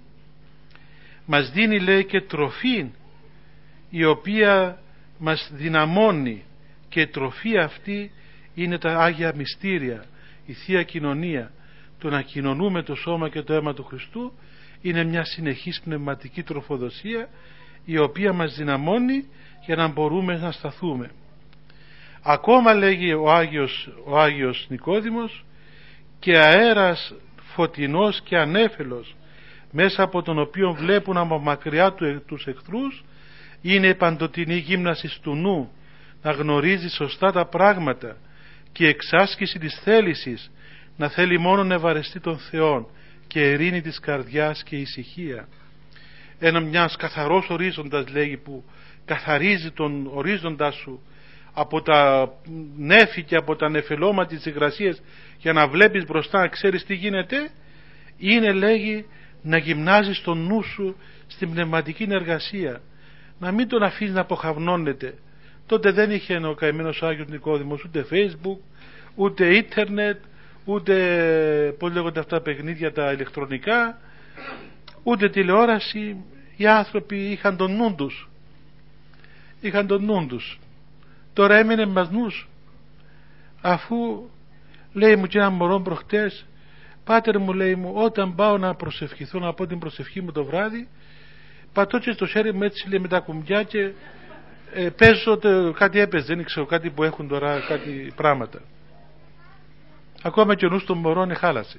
Μας δίνει, λέει, και τροφή η οποία μας δυναμώνει, και η τροφή αυτή είναι τα Άγια Μυστήρια, η Θεία Κοινωνία. Το να κοινωνούμε το σώμα και το αίμα του Χριστού είναι μια συνεχής πνευματική τροφοδοσία η οποία μας δυναμώνει για να μπορούμε να σταθούμε. Ακόμα, λέγει ο Άγιος Νικόδημος, και αέρας φωτεινός και ανέφελος μέσα από τον οποίο βλέπουν από μακριά τους εχθρούς είναι η παντοτινή γύμναση του νου, να γνωρίζει σωστά τα πράγματα, και η εξάσκηση της θέλησης να θέλει μόνο να ευαρεστεί τον Θεόν, και ειρήνη της καρδιάς και ησυχία. Μιας καθαρός ορίζοντας, λέγει, που καθαρίζει τον ορίζοντα σου από τα νέφη και από τα νεφελώματα της υγρασίας, για να βλέπεις μπροστά, να ξέρεις τι γίνεται, είναι, λέγει, να γυμνάζεις τον νου σου στην πνευματική εργασία, να μην τον αφήνεις να αποχαυνώνεται. Τότε δεν είχε ο καημένος Άγιος Νικόδημος ούτε Facebook, ούτε ίντερνετ, ούτε πώς λέγονται αυτά παιχνίδια τα ηλεκτρονικά, ούτε τηλεόραση. Οι άνθρωποι είχαν τον νου τους. Είχαν τον νου τους. Τώρα έμεινε μας νους. Αφού λέει μου και ένα μωρό προχτές, πάτερ μου, λέει μου, όταν πάω να προσευχηθώ, να πω την προσευχή μου το βράδυ, πατώ και στο χέρι μου έτσι, λέει, με τα κουμπιά και παίζω κάτι έπαιζε, δεν ξέρω, κάτι που έχουν τώρα, κάτι πράγματα. Ακόμα και ο νους των μωρών χάλασε.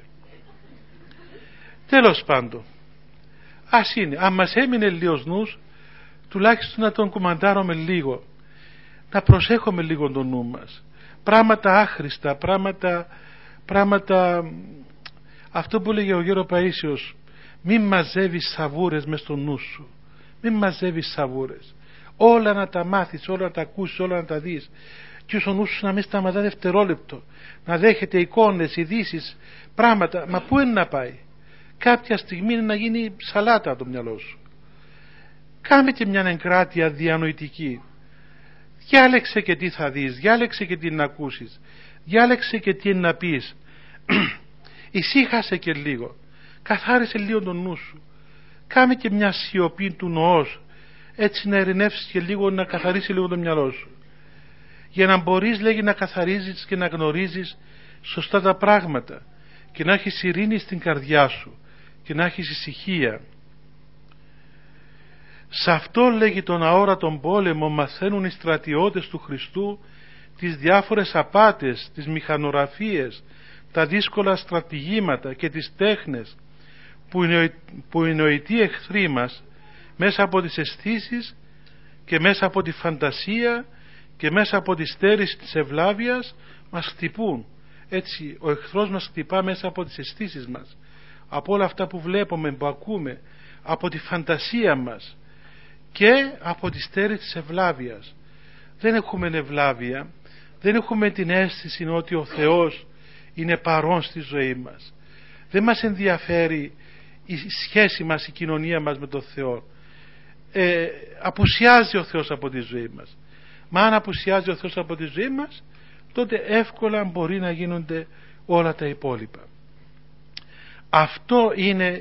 Τέλος πάντων, ας είναι, αν μας έμεινε λίγος νους, τουλάχιστον να τον κουμαντάρουμε λίγο, να προσέχουμε λίγο τον νου μας. Πράγματα άχρηστα, πράγματα, αυτό που λέγε ο Γέρο Παΐσιος, μην μαζεύεις σαβούρες μες στο νου σου, μην μαζεύεις σαβούρες, όλα να τα μάθεις, όλα να τα ακούσεις, όλα να τα δεις, και ο νους σου να μην σταματά δευτερόλεπτο, να δέχεται εικόνες, ειδήσεις, πράγματα. Μα πού είναι να πάει? Κάποια στιγμή είναι να γίνει σαλάτα το μυαλό σου. Κάμε και μια εγκράτεια διανοητική. Διάλεξε και τι θα δεις, διάλεξε και τι να ακούσεις, διάλεξε και τι να πεις. Ησύχασε και λίγο, καθάρισε λίγο τον νου σου, κάμε και μια σιωπή του νοός, έτσι να ειρηνεύσεις και λίγο, να καθαρίσει λίγο το μυαλό σου, για να μπορείς, λέγει, να καθαρίζεις και να γνωρίζεις σωστά τα πράγματα και να έχεις ειρήνη στην καρδιά σου και να έχεις ησυχία. Σε αυτό, λέγει, τον αόρατον πόλεμο μαθαίνουν οι στρατιώτες του Χριστού τις διάφορες απάτες, τις μηχανογραφίες, τα δύσκολα στρατηγήματα και τις τέχνες που οι νοητοί εχθροί μας μέσα από τις αισθήσεις και μέσα από τη φαντασία και μέσα από τη στέρηση της ευλάβειας μας χτυπούν. Έτσι ο εχθρός μας χτυπά μέσα από τις αισθήσεις μας, από όλα αυτά που βλέπουμε, που ακούμε, από τη φαντασία μας και από τη στέρηση της ευλάβειας. Δεν έχουμε ευλάβεια, δεν έχουμε την αίσθηση ότι ο Θεός είναι παρόν στη ζωή μας. Δεν μας ενδιαφέρει η σχέση μας, η κοινωνία μας με τον Θεό. Απουσιάζει ο Θεός από τη ζωή μας. Μα αν απουσιάζει ο Θεός από τη ζωή μας, τότε εύκολα μπορεί να γίνονται όλα τα υπόλοιπα. Αυτό είναι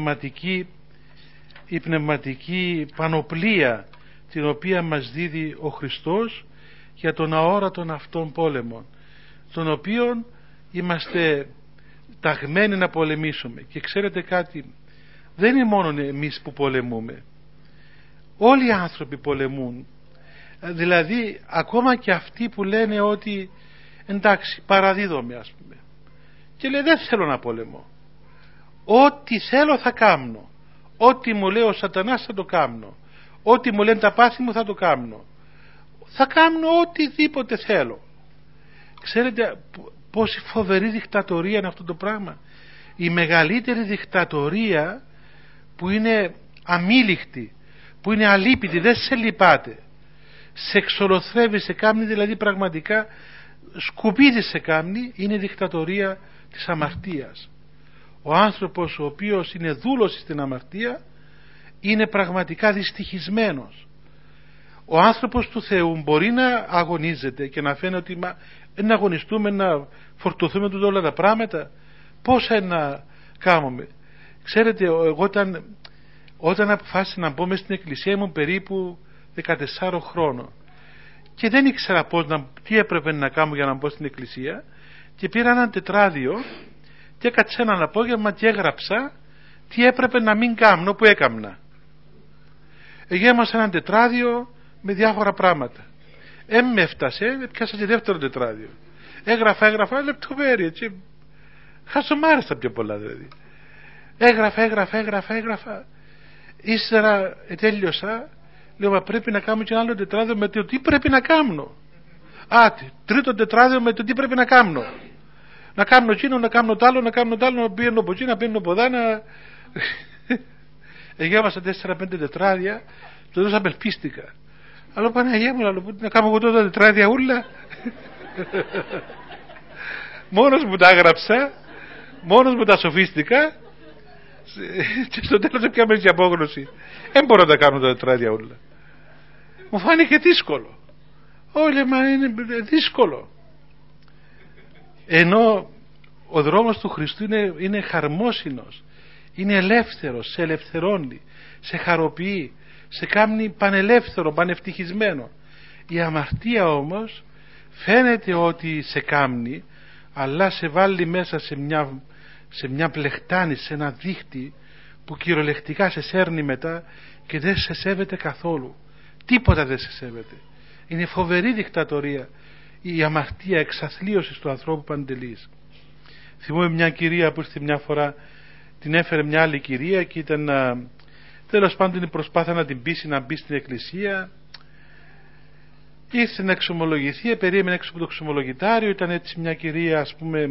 η πνευματική πανοπλία την οποία μας δίδει ο Χριστός για τον αόρατον αυτόν πόλεμο, τον οποίον είμαστε ταγμένοι να πολεμήσουμε. Και ξέρετε κάτι, δεν είναι μόνο εμείς που πολεμούμε, όλοι οι άνθρωποι πολεμούν. Δηλαδή ακόμα και αυτοί που λένε ότι εντάξει, παραδίδομαι, ας πούμε, και λέει δεν θέλω να πολεμώ, ό,τι θέλω θα κάνω, ό,τι μου λέει ο σατανάς θα το κάνω, ό,τι μου λένε τα πάθη μου θα το κάνω, θα κάνω οτιδήποτε θέλω. Ξέρετε πόση φοβερή δικτατορία είναι αυτό το πράγμα? Η μεγαλύτερη δικτατορία που είναι αμήλικτη, που είναι αλίπητη, δεν σε λυπάται, σε εξολοθρεύει, σε κάμνη, δηλαδή πραγματικά σκουπίδι σε κάμνη, είναι η δικτατορία της αμαρτίας. Ο άνθρωπος ο οποίος είναι δούλος στην αμαρτία είναι πραγματικά δυστυχισμένος. Ο άνθρωπος του Θεού μπορεί να αγωνίζεται και να φαίνεται ότι να αγωνιστούμε, να φορτωθούμε τούτα όλα τα πράγματα, πόσα να κάνουμε. Ξέρετε, εγώ όταν αποφάσισα να μπω μες στην εκκλησία ήμουν περίπου 14 χρόνων και δεν ήξερα τι έπρεπε να κάνω για να μπω στην εκκλησία, και πήρα ένα τετράδιο και έκατσα ένα απόγευμα και έγραψα τι έπρεπε να μην κάνω που έκαμνα. Γέμασα ένα τετράδιο με διάφορα πράγματα. Με έφτασε, πιάσα και δεύτερο τετράδιο. Έγραφα λεπτομέρειες, έτσι. Χασομάριστα πιο πολλά δηλαδή. Έγραφα. Ύστερα τέλειωσα. Λέω, μα πρέπει να κάνω και ένα άλλο τετράδιο με το τι πρέπει να κάνω. Τρίτο τετράδιο με το τι πρέπει να κάνω. Να κάνω εκείνο, να κάνω το άλλο, να πηγαίνω από εκεί, να πηγαίνω από εδώ. Εγέμασα 4-5 τετράδια, το τόσο απελπίστηκα. Αλλά Παναγία μου, να κάνω εγώ τότε τετράδια ούλα. Μόνος μου τα έγραψα, μόνος μου τα σοφίστηκα και στο τέλος έπιαμε και απόγνωση. Δεν μπορώ να τα κάνω τα τετράδια ούλα. Μου φάνηκε δύσκολο. Όλοι, μα είναι δύσκολο. Ενώ Ο δρόμος του Χριστού είναι χαρμόσυνος, είναι ελεύθερος, σε ελευθερώνει, σε χαροποιεί, σε κάνει πανελεύθερο, πανευτυχισμένο. Η αμαρτία όμως φαίνεται ότι σε κάμνει, αλλά σε βάλει μέσα σε μια πλεχτάνη, σε ένα δίχτυ που κυριολεκτικά σε σέρνει μετά και δεν σε σέβεται καθόλου. Τίποτα δεν σε σέβεται. Είναι φοβερή δικτατορία η αμαρτία, εξαθλίωση του ανθρώπου παντελής. Θυμούμαι μια κυρία που ήρθε μια φορά, την έφερε μια άλλη κυρία και ήταν τέλος πάντων προσπάθησε να την πείσει να μπει στην εκκλησία. Ήρθε να εξομολογηθεί, περίμενε έξω από το εξομολογητάριο. Ήταν έτσι μια κυρία, ας πούμε,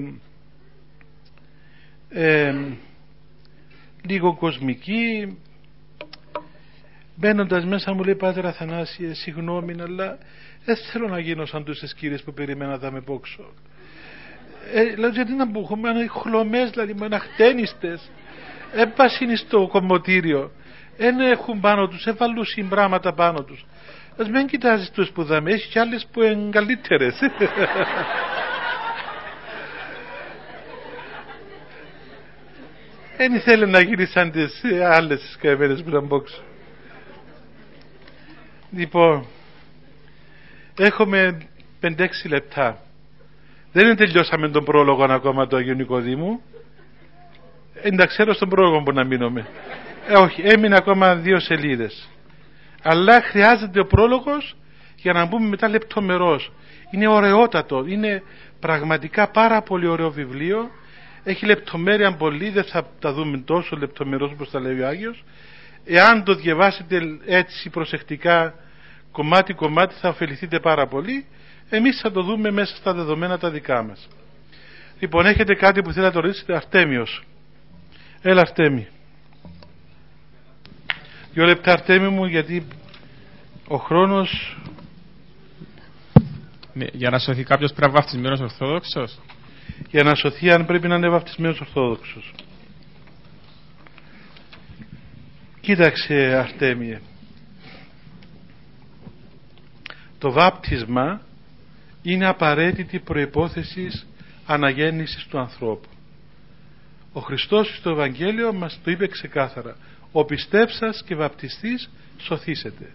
λίγο κοσμική. Μπαίνοντας μέσα μου λέει, Πάτερ Αθανάσιε, συγγνώμη, αλλά δεν θέλω να γίνω σαν τούσες κύριες που περιμένα θα με πόξω. Λέω, γιατί να μπούχομαι, είναι χλωμές, δηλαδή, με χτένιστες. Έπασιν στο κομμωτήριο. Εν έχουν πάνω τους, έβαλουν συμπράματα πάνω τους. Ας μην κοιτάζεις τους που δάμε, έχει κι άλλες που είναι καλύτερες. Εν ήθελε να γίνει σαν τις άλλες καημένες που να μπόξω. Λοιπόν, έχουμε 5-6 λεπτά. Δεν τελειώσαμε τον πρόλογο ακόμα του Αγίου Νικοδήμου. Εντάξει, ξέρω στον πρόλογο που να μείνουμε. Όχι, έμεινε ακόμα 2 σελίδες. Αλλά χρειάζεται ο πρόλογος για να μπούμε μετά λεπτομερώς. Είναι ωραιότατο, είναι πραγματικά πάρα πολύ ωραίο βιβλίο. Έχει λεπτομέρεια πολύ, δεν θα τα δούμε τόσο λεπτομερώς όπως τα λέει ο Άγιος. Εάν το διαβάσετε έτσι προσεκτικά κομμάτι-κομμάτι θα ωφεληθείτε πάρα πολύ. Εμείς θα το δούμε μέσα στα δεδομένα τα δικά μας. Λοιπόν, έχετε κάτι που θέλετε να το ρωτήσετε? Αρτέμιος. Έλα Αρτέμι. 2 λεπτά Αρτέμι μου, γιατί ο χρόνος... Ναι, για να σωθεί κάποιος πρέπει να βαφτισμένος Ορθόδοξος. Για να σωθεί, αν πρέπει να είναι βαφτισμένος Ορθόδοξος. Κοίταξε Αρτέμιε, το βάπτισμα είναι απαραίτητη προϋπόθεση αναγέννησης του ανθρώπου. Ο Χριστός στο Ευαγγέλιο μας το είπε ξεκάθαρα: ο πιστέψας και βαπτιστής σωθήσετε.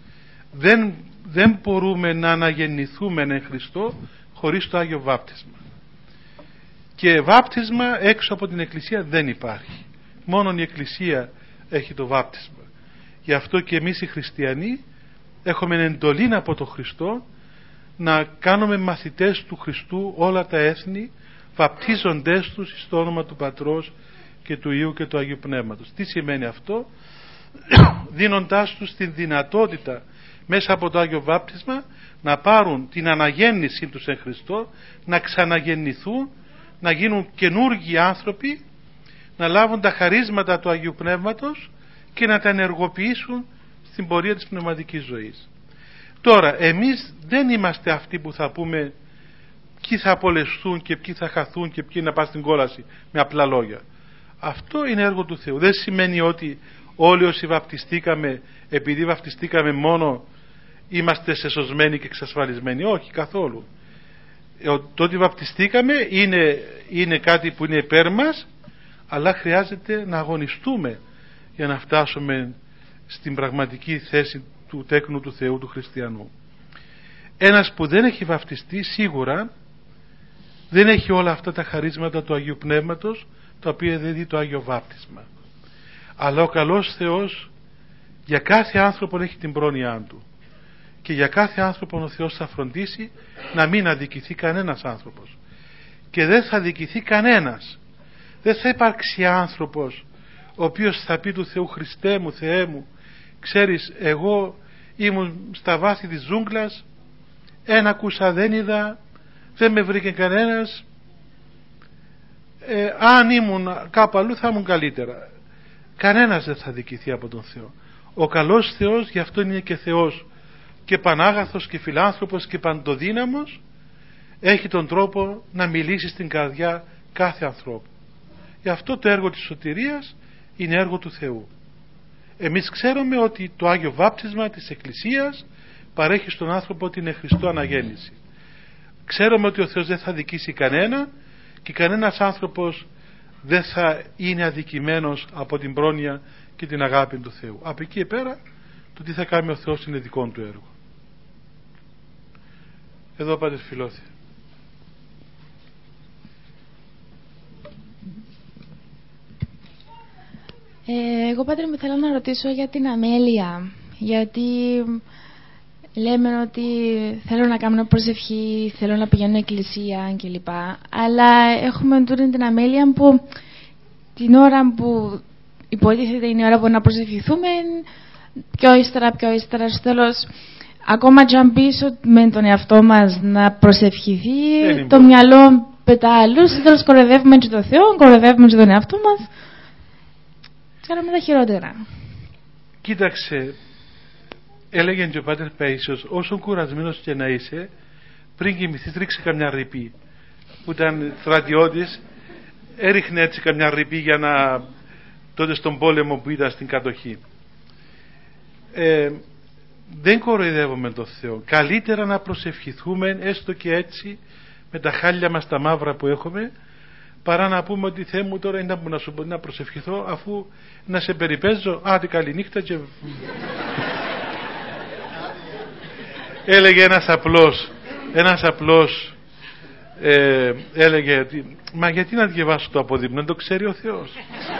Δεν μπορούμε να αναγεννηθούμε εν Χριστώ χωρίς το Άγιο Βάπτισμα. Και βάπτισμα έξω από την Εκκλησία δεν υπάρχει. Μόνο η Εκκλησία έχει το βάπτισμα. Γι' αυτό και εμείς οι χριστιανοί έχουμε εντολή από τον Χριστό να κάνουμε μαθητές του Χριστού όλα τα έθνη, βαπτίζοντές τους στο όνομα του Πατρός και του Υιού και του Αγίου Πνεύματος. Τι σημαίνει αυτό? Δίνοντάς τους την δυνατότητα μέσα από το Άγιο Βάπτισμα να πάρουν την αναγέννησή τους εν Χριστώ, να ξαναγεννηθούν, να γίνουν καινούργιοι άνθρωποι, να λάβουν τα χαρίσματα του Αγίου Πνεύματος και να τα ενεργοποιήσουν στην πορεία της πνευματικής ζωής. Τώρα, εμείς δεν είμαστε αυτοί που θα πούμε ποιοι θα απολεσθούν και ποιοι θα χαθούν και ποιοι να πάνε στην κόλαση με απλά λόγια. Αυτό είναι έργο του Θεού. Δεν σημαίνει ότι όλοι όσοι βαπτιστήκαμε, επειδή βαπτιστήκαμε μόνο, είμαστε σεσωσμένοι και εξασφαλισμένοι. Όχι, καθόλου. Το ότι βαπτιστήκαμε είναι κάτι που είναι υπέρ μας, αλλά χρειάζεται να αγωνιστούμε για να φτάσουμε στην πραγματική θέση του τέκνου του Θεού, του χριστιανού. Ένας που δεν έχει βαπτιστεί σίγουρα δεν έχει όλα αυτά τα χαρίσματα του Αγίου Πνεύματος, τα οποία δεν δει το Άγιο Βάπτισμα. Αλλά ο καλός Θεός για κάθε άνθρωπο έχει την πρόνοιά του, και για κάθε άνθρωπο ο Θεός θα φροντίσει να μην αδικηθεί κανένας άνθρωπος, και δεν θα αδικηθεί κανένας. Δεν θα υπάρξει άνθρωπος ο οποίος θα πει του Θεού: Χριστέ μου, Θεέ μου, ξέρεις, εγώ ήμουν στα βάθη της ζούγκλας, ένα ακούσα δεν είδα, δεν με βρήκε κανένας, αν ήμουν κάπου αλλού θα ήμουν καλύτερα. Κανένας δεν θα δικηθεί από τον Θεό. Ο καλός Θεός, γι' αυτό είναι και Θεός και πανάγαθος και φιλάνθρωπος και παντοδύναμος, έχει τον τρόπο να μιλήσει στην καρδιά κάθε ανθρώπου. Γι' αυτό το έργο της σωτηρίας είναι έργο του Θεού. Εμείς ξέρουμε ότι το Άγιο Βάπτισμα της Εκκλησίας παρέχει στον άνθρωπο την Χριστό αναγέννηση. Ξέρουμε ότι ο Θεός δεν θα δικήσει κανένα, και κανένας άνθρωπος δεν θα είναι αδικημένος από την πρόνοια και την αγάπη του Θεού. Από εκεί πέρα το τι θα κάνει ο Θεός είναι δικό του έργο. Εδώ Πάτερ Φιλόθη. Εγώ Πάτερ μου θέλω να ρωτήσω για την αμέλεια, γιατί λέμε ότι θέλω να κάνω προσευχή, θέλω να πηγαίνω εκκλησία κλπ. Αλλά έχουμε τούτη την αμέλεια που την ώρα που υποτίθεται είναι η ώρα που να προσευχηθούμε, πιο ύστερα στο τέλος, ακόμα και αν πίσω με τον εαυτό μας να προσευχηθεί, το μυαλό πετά αλλού, στο τέλος κοροϊδεύουμε και τον Θεό, κοροϊδεύουμε και τον εαυτό μας. Κάναμε τα χειρότερα. Κοίταξε, έλεγε και ο Πάτερ Παΐσιος, όσο κουρασμένος και να είσαι, πριν κοιμηθείς ρίξε καμιά ρηπή. Που ήταν στρατιώτης, έριχνε έτσι καμιά ρηπή για να, τότε στον πόλεμο που ήταν στην κατοχή. Δεν κοροϊδεύουμε τον Θεό. Καλύτερα να προσευχηθούμε έστω και έτσι με τα χάλια μας τα μαύρα που έχουμε, παρά να πούμε ότι Θεέ μου τώρα είναι που να σου πω να προσευχηθώ, αφού να σε περιπέζω, άντε καλή νύχτα και... Έλεγε ένας απλός έλεγε ότι μα γιατί να διαβάσω το αποδείπνο, το ξέρει ο Θεός.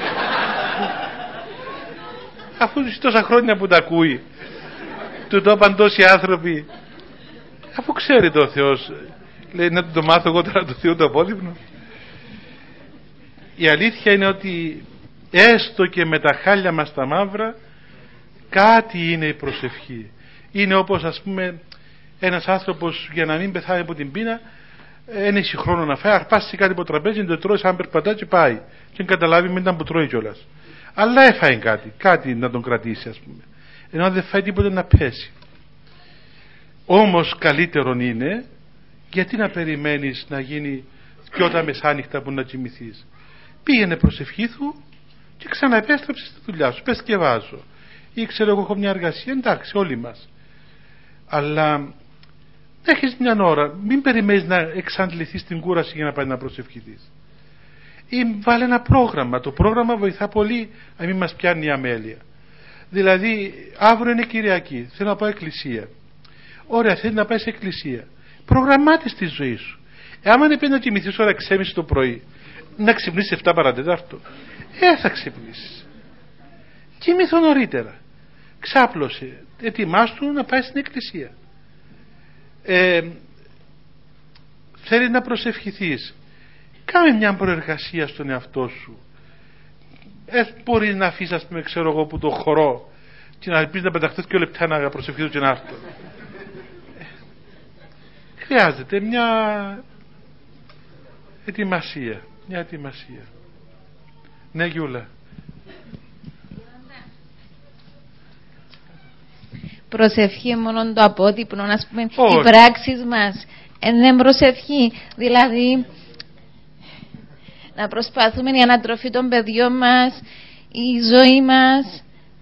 Αφού τόσα χρόνια που τα ακούει, του το είπαν τόσοι άνθρωποι, αφού ξέρει το Θεός, λέει να το μάθω εγώ τώρα του Θεού το απόδείπνο. Η αλήθεια είναι ότι έστω και με τα χάλια μας τα μαύρα κάτι είναι η προσευχή. Είναι όπως ας πούμε ένας άνθρωπος για να μην πεθάνει από την πείνα, δεν έχει χρόνο να φάει, αρπάσει κάτι από το τραπέζι, το τρώει σαν περπατά και πάει και καταλάβει μην ήταν που τρώει κιόλας. Αλλά έφαγε κάτι να τον κρατήσει ας πούμε, ενώ δεν φάει τίποτε να πέσει. Όμως καλύτερον είναι, γιατί να περιμένεις να γίνει και όταν μεσάνυχτα που να κοιμηθείς. Πήγαινε προσευχήθου και ξαναεπέστρεψε στη δουλειά σου. Πες και βάζω. Ή ξέρω εγώ έχω μια εργασία, εντάξει όλοι μας. Αλλά έχεις μια ώρα, μην περιμένεις να εξαντληθείς την κούραση για να πάει να προσευχηθείς. Ή βάλε ένα πρόγραμμα. Το πρόγραμμα βοηθά πολύ να μην μας πιάνει η αμέλεια. Δηλαδή αύριο είναι Κυριακή, θέλω να πάω εκκλησία. Ωραία, θέλει να πάει σε εκκλησία. Προγραμμάτε τη ζωή σου. Άμα είναι πρέπει να κοιμηθείς ώρα 6.30 το πρωί, να ξυπνήσεις 7 παρατέταρτο, θα ξυπνήσεις. Κοιμήθω νωρίτερα. Ξάπλωσε. Ετοιμάσου να πάει στην εκκλησία. Θέλει να προσευχηθείς. Κάνε μια προεργασία στον εαυτό σου. Μπορείς να αφήσεις ας πούμε ξέρω εγώ που το χορό και να ελπίζεις να πεταχθείς και λεπτά να προσευχηθείς και να έρθω. Χρειάζεται μια ετοιμασία. Μια ετοιμασία. Ναι Γιούλα. Προσευχή μόνο το απότυπνο, ας πούμε, οι πράξεις μας είναι προσευχή, δηλαδή να προσπαθούμε η ανατροφή των παιδιών μας, η ζωή μας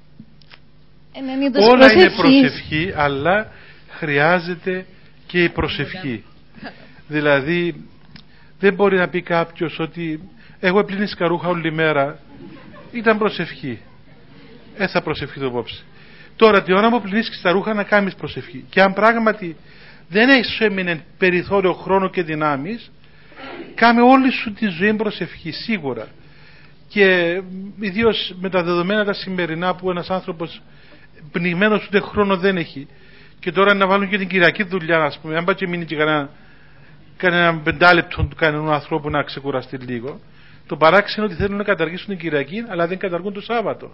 είναι όλα είναι προσευχή, αλλά χρειάζεται και η προσευχή. Δηλαδή δεν μπορεί να πει κάποιος ότι εγώ έπλυνες ρούχα όλη μέρα, ήταν προσευχή, θα προσευχηθώ απόψε. Τώρα την ώρα που πλυνίσκεις τα ρούχα να κάνεις προσευχή, και αν πράγματι δεν έχεις σου έμεινε περιθώριο χρόνο και δυνάμεις, κάμε όλη σου τη ζωή προσευχή σίγουρα. Και ιδίως με τα δεδομένα τα σημερινά που ένας άνθρωπος πνιγμένος ούτε χρόνο δεν έχει, και τώρα να βάλουν και την Κυριακή δουλειά, ας πούμε, αν πάει και μείνει και κανένα 5 λεπτό του κανέναν ανθρώπου να ξεκουραστεί λίγο. Το παράξενο ότι θέλουν να καταργήσουν την Κυριακή, αλλά δεν καταργούν το Σάββατο.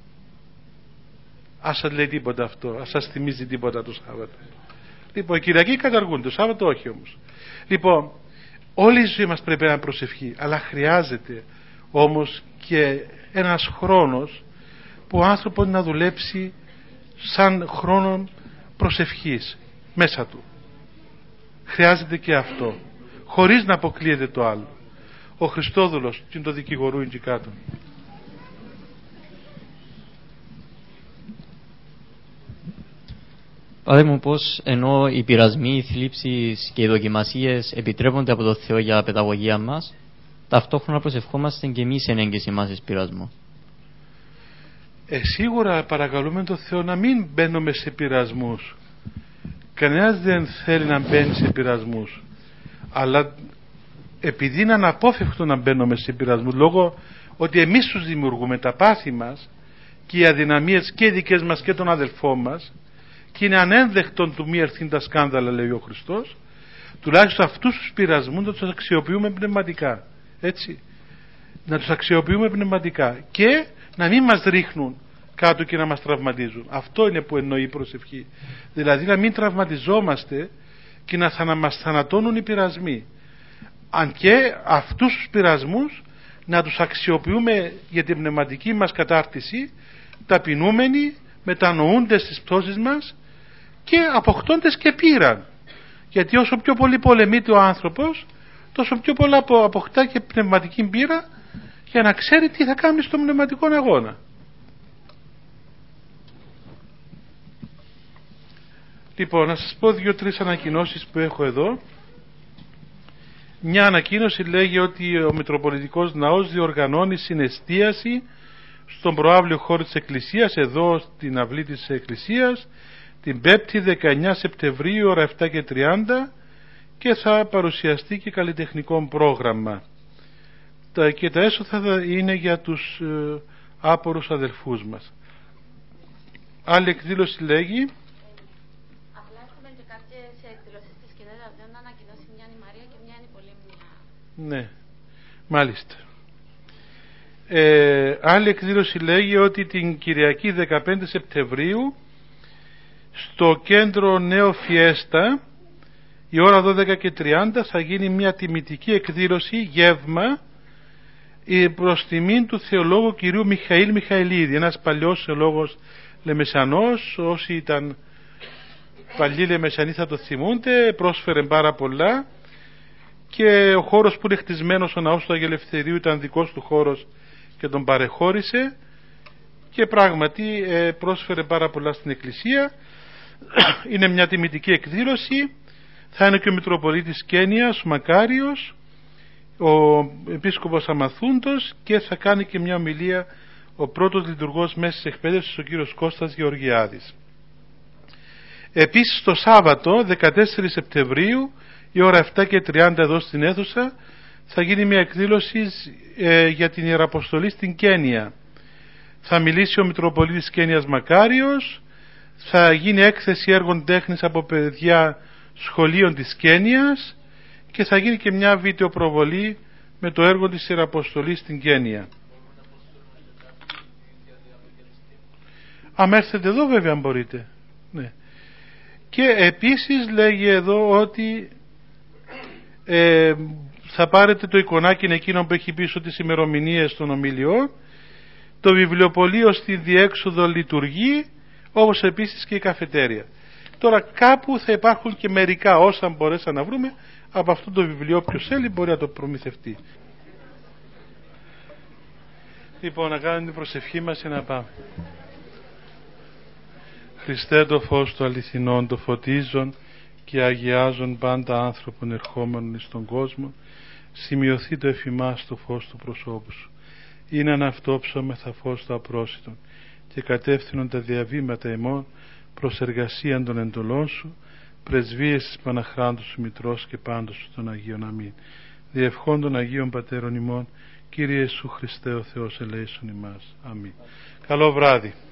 Ας σας λέει τίποτα αυτό, ας σας θυμίζει τίποτα το Σάββατο. Λοιπόν, η Κυριακή καταργούν, το Σάββατο όχι όμως. Λοιπόν, όλη η ζωή μας πρέπει να είναι προσευχή, αλλά χρειάζεται όμως και ένας χρόνος που ο άνθρωπος να δουλέψει σαν χρόνο προσευχής μέσα του. Χρειάζεται και αυτό, χωρίς να αποκλείεται το άλλο. Ο Χριστόδουλος και το δικηγορούν και κάτω. Πάτε μου, πώς ενώ οι πειρασμοί, οι θλίψεις και οι δοκιμασίες επιτρέπονται από το Θεό για παιδαγωγία μας, ταυτόχρονα προσευχόμαστε και εμείς εν έγκυση μας εις πειρασμό. Σίγουρα παρακαλούμε τον Θεό να μην μπαίνουμε σε πειρασμούς. Κανένας δεν θέλει να μπαίνει σε πειρασμούς, αλλά επειδή είναι αναπόφευκτο να μπαίνουμε σε πειρασμούς, λόγω ότι εμείς τους δημιουργούμε τα πάθη μας και οι αδυναμίες και οι δικές μας και των αδελφών μας, και είναι ανένδεκτον του μη ερθήν τα σκάνδαλα, λέει ο Χριστός, τουλάχιστον αυτούς τους πειρασμούς να τους αξιοποιούμε πνευματικά, έτσι, να τους αξιοποιούμε πνευματικά και να μην μας ρίχνουν κάτω και να μας τραυματίζουν. Αυτό είναι που εννοεί η προσευχή, δηλαδή να μην τραυματιζόμαστε και να μας θανατώνουν οι πειρασμοί, αν και αυτούς τους πειρασμούς να τους αξιοποιούμε για την πνευματική μας κατάρτιση, ταπεινούμενοι, μετανοούντες τις πτώσεις μας και αποκτώντες και πείραν, γιατί όσο πιο πολύ πολεμείται ο άνθρωπος, τόσο πιο πολλά αποκτά και πνευματική πείρα για να ξέρει τι θα κάνει στον πνευματικό αγώνα. Λοιπόν, να σας πω 2-3 ανακοινώσεις που έχω εδώ. Μια ανακοίνωση λέγει ότι ο Μητροπολιτικός Ναός διοργανώνει συνεστίαση στον προαύλιο χώρο της Εκκλησίας, εδώ στην αυλή της Εκκλησίας, την 5η 19 Σεπτεμβρίου ώρα 7:30, και θα παρουσιαστεί και καλλιτεχνικό πρόγραμμα. Και τα έσοδα θα είναι για τους άπορους αδελφούς μας. Άλλη εκδήλωση λέγει... Απλά έχουμε και κάποιες εκδηλώσεις της Κοινής Ραδιών να ανακοινώσει, μια είναι η Μαρία και μια είναι η Πολύμνια. Ναι, μάλιστα. Άλλη εκδήλωση λέγει ότι την Κυριακή 15 Σεπτεμβρίου στο κέντρο Νέο Φιέστα η ώρα 12:30 θα γίνει μια τιμητική εκδήλωση, γεύμα, προς τιμήν του θεολόγου κυρίου Μιχαήλ Μιχαηλίδη, ένας παλιός θεολόγος Λεμεσανός. Όσοι ήταν παλιοί Λεμεσανοί θα το θυμούνται, πρόσφερε πάρα πολλά και ο χώρος που είναι χτισμένος ο ναός του Αγίου Ελευθερίου ήταν δικός του χώρος και τον παρεχώρησε και πράγματι πρόσφερε πάρα πολλά στην Εκκλησία. Είναι μια τιμητική εκδήλωση. Θα είναι και ο Μητροπολίτης Κένιας, ο Μακάριος, ο Επίσκοπος Αμαθούντος, και θα κάνει και μια ομιλία ο πρώτος λειτουργός μέσης εκπαίδευσης, ο κύριος Κώστας Γεωργιάδης. Επίσης το Σάββατο 14 Σεπτεμβρίου η ώρα 7:30 εδώ στην αίθουσα θα γίνει μια εκδήλωση για την Ιεραποστολή στην Κένια. Θα μιλήσει ο Μητροπολίτης Κένιας Μακάριος, θα γίνει έκθεση έργων τέχνης από παιδιά σχολείων της Κένιας και θα γίνει και μια βιντεοπροβολή με το έργο της Ιεραποστολής στην Κένια. Αν έρθετε εδώ βέβαια μπορείτε. Ναι. Και επίσης λέγει εδώ ότι θα πάρετε το εικονάκι εκείνο που έχει πίσω τις ημερομηνίες των ομιλιών. Το βιβλιοπωλείο στη διέξοδο λειτουργεί, όπως επίσης και η καφετέρια. Τώρα κάπου θα υπάρχουν και μερικά όσα μπορέσαμε να βρούμε από αυτό το βιβλίο. Όποιος θέλει μπορεί να το προμηθευτεί. Λοιπόν, να κάνουμε την προσευχή μας και να πάμε. Χριστέ, το φως του αληθινών, το φωτίζον και αγιάζον πάντα άνθρωπον ερχόμενων εις τον κόσμο, σημειωθεί το εφημάς το φως του προσώπου σου. Είναι αναυτόψωμεθα φως του απρόσιτον και κατεύθυνον τα διαβήματα ημών προς εργασίαν των εντολών σου, πρεσβείες της Παναχράντου σου Μητρός και πάντως σου των Αγίων. Αμήν. Διευχών των Αγίων Πατέρων ημών, Κύριε Ιησού Χριστέ ο Θεός ελέησον ημάς. Αμήν. Καλό βράδυ.